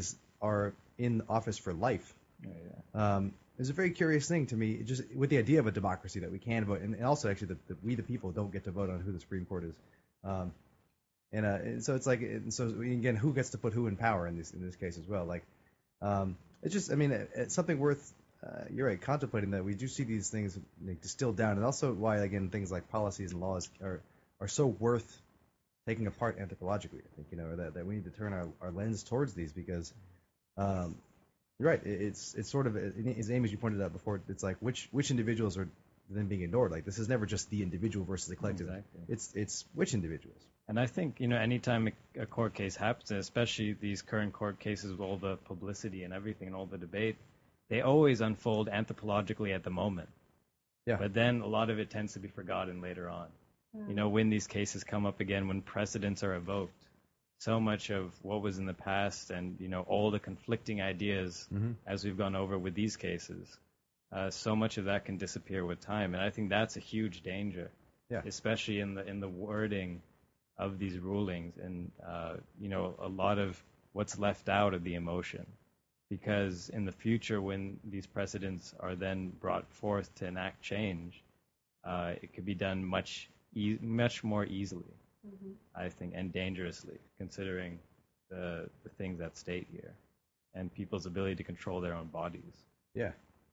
are in office for life. Yeah, yeah. Um, it's a very curious thing to me, just with the idea of a democracy that we can vote, and, and also actually that we the people don't get to vote on who the Supreme Court is. Um, and, uh, and so it's like, and so again, who gets to put who in power in this in this case as well? Like, um, it's just, I mean, it, it's something worth. Uh, you're right, contemplating that we do see these things like, distilled down, and also why again things like policies and laws are are so worth taking apart anthropologically. I think you know or that that we need to turn our, our lens towards these because. Um, You're right. It- It's it's sort of as Amy, as you pointed out before. It's like which which individuals are then being ignored. Like this is never just the individual versus the collective. Exactly. It's it's which individuals. And I think, you know, anytime a, a court case happens, especially these current court cases with all the publicity and everything and all the debate, they always unfold anthropologically at the moment. Yeah. But then a lot of it tends to be forgotten later on. You know, when these cases come up again, when precedents are evoked, so much of what was in the past and, you know, all the conflicting ideas Mm-hmm. as we've gone over with these cases, uh, so much of that can disappear with time. And I think that's a huge danger, Yeah. especially in the in the wording of these rulings and, uh, you know, a lot of what's left out of the emotion. Because in the future, when these precedents are then brought forth to enact change, uh, it could be done much e- much more easily. Mm-hmm. I think, and dangerously, considering the, the things at stake here and people's ability to control their own bodies. Yeah.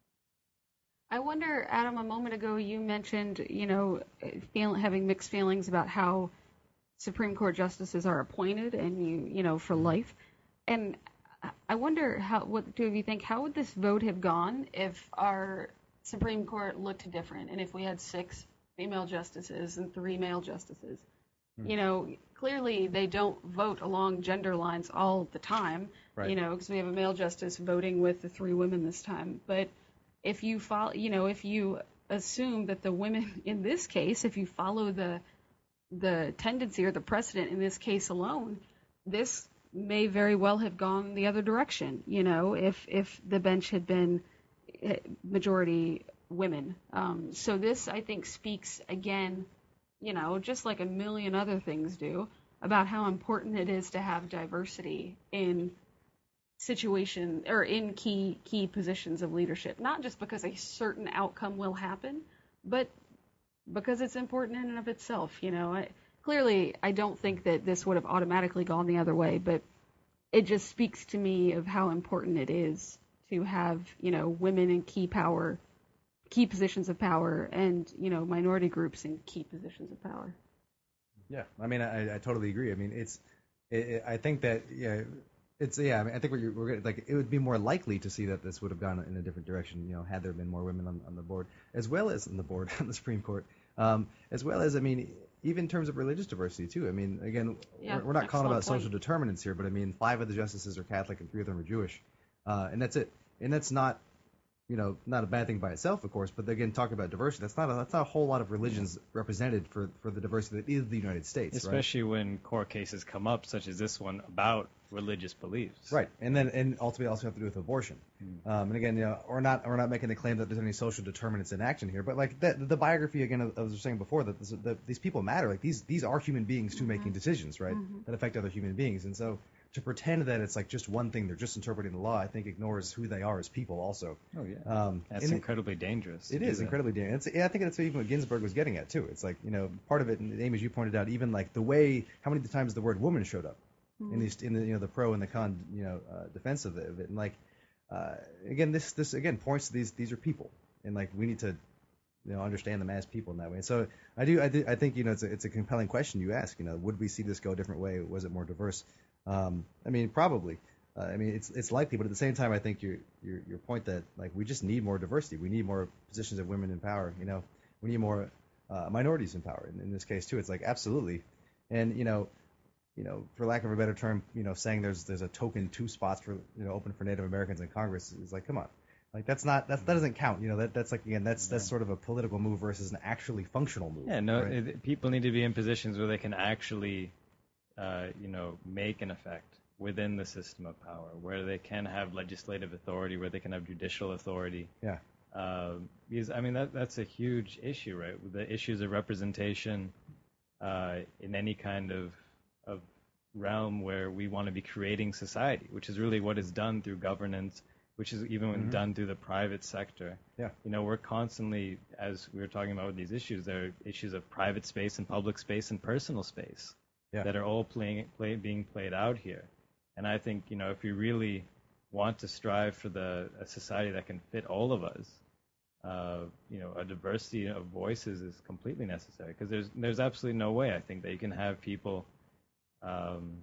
I wonder, Adam, a moment ago you mentioned, you know, feel, having mixed feelings about how Supreme Court justices are appointed and you, you know, for life. And I wonder how, what the two of you think, how would this vote have gone if our Supreme Court looked different and if we had six female justices and three male justices? You know, clearly they don't vote along gender lines all the time, Right. you know, because we have a male justice voting with the three women this time. But if you follow, you know, if you assume that the women in this case, if you follow the the tendency or the precedent in this case alone, this may very well have gone the other direction, you know, if if the bench had been majority women. Um, so this, I think, speaks again, you know, just like a million other things do, about how important it is to have diversity in situation or in key key positions of leadership. Not just because a certain outcome will happen, but because it's important in and of itself. You know, I, clearly, I don't think that this would have automatically gone the other way, but it just speaks to me of how important it is to have, you know, women in key power. Key positions of power and, you know, minority groups in key positions of power. Yeah. I mean, I, I totally agree. I mean, it's. It, it, I think that yeah, it's yeah. I mean, I think we're, we're gonna, like it would be more likely to see that this would have gone in a different direction. You know, had there been more women on, on the board, as well as on the board on the Supreme Court, um, as well as I mean, even in terms of religious diversity too. I mean, again, Yeah, we're, we're not calling about excellent social point. determinants here, but I mean, five of the justices are Catholic and three of them are Jewish, uh, and that's it. And that's not. You know, not a bad thing by itself, of course, but again, talking about diversity, that's not a, that's not a whole lot of religions represented for, for the diversity that is the United States, Especially when court cases come up, such as this one, about religious beliefs. right? Right, and then and ultimately also have to do with abortion. Mm. Um, and again, you know, we're not we're not making the claim that there's any social determinants in action here, but like the, the biography again, as I was saying before, that, this, that these people matter. Like these these are human beings too making decisions, right, that affect other human beings, and so. To pretend that it's like just one thing, they're just interpreting the law, I think ignores who they are as people also. Oh, yeah. Um, That's and it- incredibly dangerous. to It do is that. incredibly dangerous. It's, yeah, I think that's even what Ginsburg was getting at too. It's like you know part of it, and Amy, as you pointed out, even like the way how many times the word woman showed up in these in the you know the pro and the con you know uh, defense of it, of it. And like uh, again this this again points to these these are people, and like we need to you know understand them as people in that way. And so I do I, do, I think you know it's a, it's a compelling question you ask. You know, would we see this go a different way? Was it more diverse? Um, I mean, probably. Uh, I mean, it's it's likely, but at the same time, I think your your your point that like we just need more diversity. We need more positions of women in power. You know, we need more uh, minorities in power. In, in this case, too, it's like absolutely. And you know, you know, for lack of a better term, you know, saying there's there's a token two spots for you know open for Native Americans in Congress is like, come on, like that's not that's, that doesn't count. You know, that that's like again that's that's sort of a political move versus an actually functional move. Yeah, no, right? it, people need to be in positions where they can actually, uh, you know, make an effect within the system of power, where they can have legislative authority, where they can have judicial authority. Yeah. Um, because I mean that that's a huge issue, right? The issues of representation uh, in any kind of of realm where we want to be creating society, which is really what is done through governance, which is even when Mm-hmm. done through the private sector. Yeah. You know, we're constantly, as we were talking about with these issues, there are issues of private space and public space and personal space Yeah. that are all playing, play, being played out here. And I think, you know, if we really want to strive for the a society that can fit all of us, uh, you know, a diversity of voices is completely necessary, because there's there's absolutely no way, I think, that you can have people, um,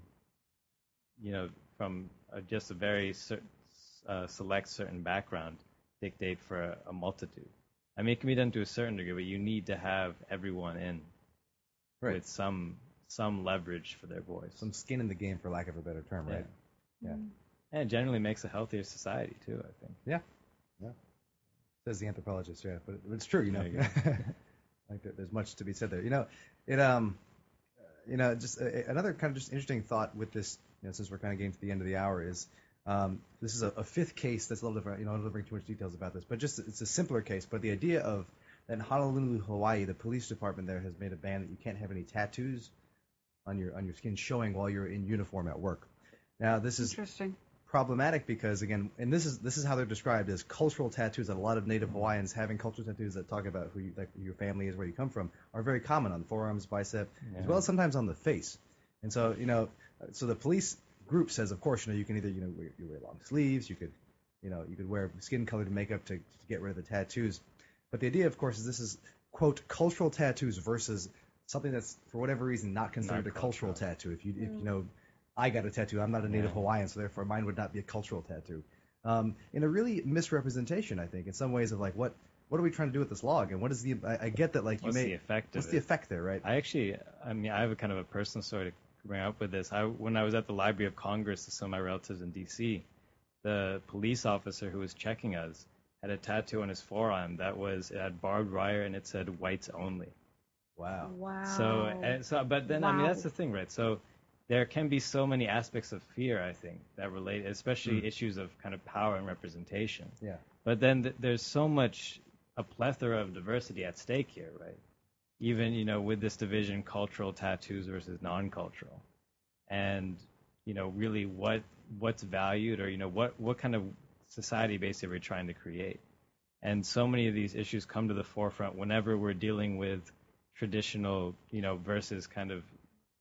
you know, from uh, just a very cer- uh, select certain background dictate for a, a multitude. I mean, it can be done to a certain degree, but you need to have everyone in Right. with some some leverage for their voice. Some skin in the game, for lack of a better term, right? Yeah. And it generally makes a healthier society too, I think. Yeah. Yeah. Says the anthropologist, yeah, but it's true, you know. There you Like there- there's much to be said there. You know, it um, uh, you know, just uh, another kind of just interesting thought with this, you know, since we're kind of getting to the end of the hour, is um, this is a, a fifth case that's a little different. You know, I don't want to bring too much details about this, but just it's a simpler case. But the idea of that in Honolulu, Hawaii, the police department there has made a ban that you can't have any tattoos on your on your skin showing while you're in uniform at work. Now, this is Interesting. problematic because, again, and this is this is how they're described as cultural tattoos. That a lot of Native Hawaiians having cultural tattoos that talk about who you, like your family is, where you come from, are very common on the forearms, bicep, Yeah. as well as sometimes on the face. And so, you know, so the police group says, of course, you know, you can either, you know, wear, you wear long sleeves, you could, you know, you could wear skin-colored makeup to, to get rid of the tattoos. But the idea, of course, is this is quote cultural tattoos versus something that's for whatever reason not considered Not a cultural cultural. tattoo. If you if you know. I got a tattoo. I'm not a Native Yeah. Hawaiian, so therefore mine would not be a cultural tattoo. Um, in a really misrepresentation, I think, in some ways of like what what are we trying to do with this log, and what is the? I, I get that like you What's may. the effect of what's the it? effect there, right? I actually, I mean, I have a kind of a personal story to bring up with this. I, when I was at the Library of Congress with some of my relatives in D C, the police officer who was checking us had a tattoo on his forearm that was, it had barbed wire and it said whites only. Wow. Wow. So, and so, but then, I mean, that's Wow. the thing, right? So there can be so many aspects of fear, I think, that relate, especially Mm. issues of kind of power and representation. Yeah. But then th- there's so much, a plethora of diversity at stake here, right? Even, you know, with this division, cultural tattoos versus non-cultural. And, you know, really what what's valued, or, you know, what, what kind of society basically we're trying to create. And so many of these issues come to the forefront whenever we're dealing with traditional, you know, versus kind of,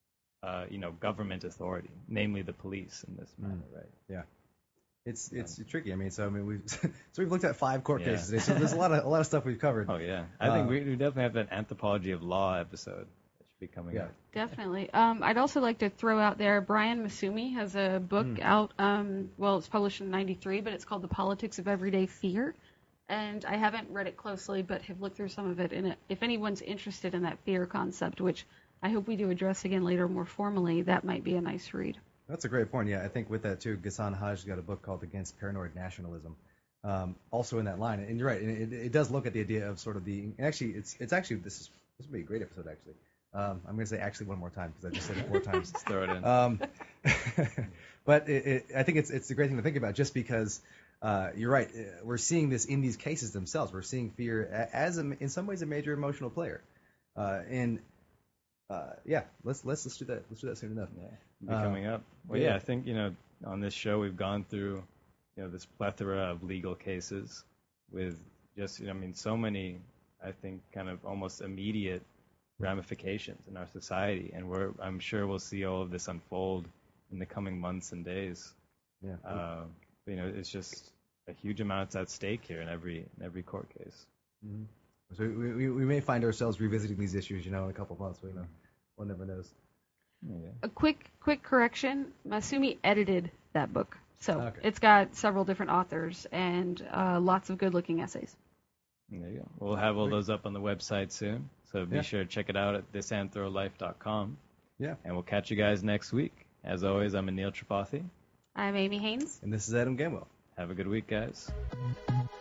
uh, you know, government authority, namely the police in this matter, right? Yeah. It's it's tricky. I mean, so I mean we've so we've looked at five court Yeah. cases today. So there's a lot of a lot of stuff we've covered. Oh yeah, I think Uh, we, we definitely have that anthropology of law episode that should be coming Yeah. up. Definitely. Um, I'd also like to throw out there, Brian Masumi has a book out. Um, well, it's published in ninety-three, but it's called The Politics of Everyday Fear. And I haven't read it closely, but have looked through some of it. And it, if anyone's interested in that fear concept, which I hope we do address again later more formally, that might be a nice read. That's a great point. Yeah, I think with that too, Ghassan Haj's got a book called Against Paranoid Nationalism, um, also in that line. And you're right, it, it does look at the idea of sort of the. And actually, it's it's actually this is this would be a great episode actually. Um, I'm going to say actually one more time because I just said it four times. Let's throw it in. Um, but it, it, I think it's it's a great thing to think about, just because uh, you're right. uh, We're seeing this in these cases themselves. We're seeing fear a- as a, in some ways a major emotional player. Uh, and uh, yeah, let's let's let's do that. Let's do that soon enough. Yeah, be Uh, coming up. Well, yeah. yeah, I think, you know, on this show we've gone through, you know, this plethora of legal cases with just, you know, I mean, so many, I think, kind of almost immediate ramifications in our society, and we're, I'm sure we'll see all of this unfold in the coming months and days. Yeah. Uh, but, you know, it's just a huge amount at stake here in every in every court case. Mhm. So we, we we may find ourselves revisiting these issues, you know, in a couple of months. We know, one never knows. Yeah. A quick quick correction: Masumi edited that book, so Okay. it's got several different authors and uh, lots of good-looking essays. There you go. We'll have all those up on the website soon, so be Yeah. sure to check it out at this anthro life dot com. Yeah. And we'll catch you guys next week. As always, I'm Anil Tripathi. I'm Amy Haynes. And this is Adam Gamwell. Have a good week, guys.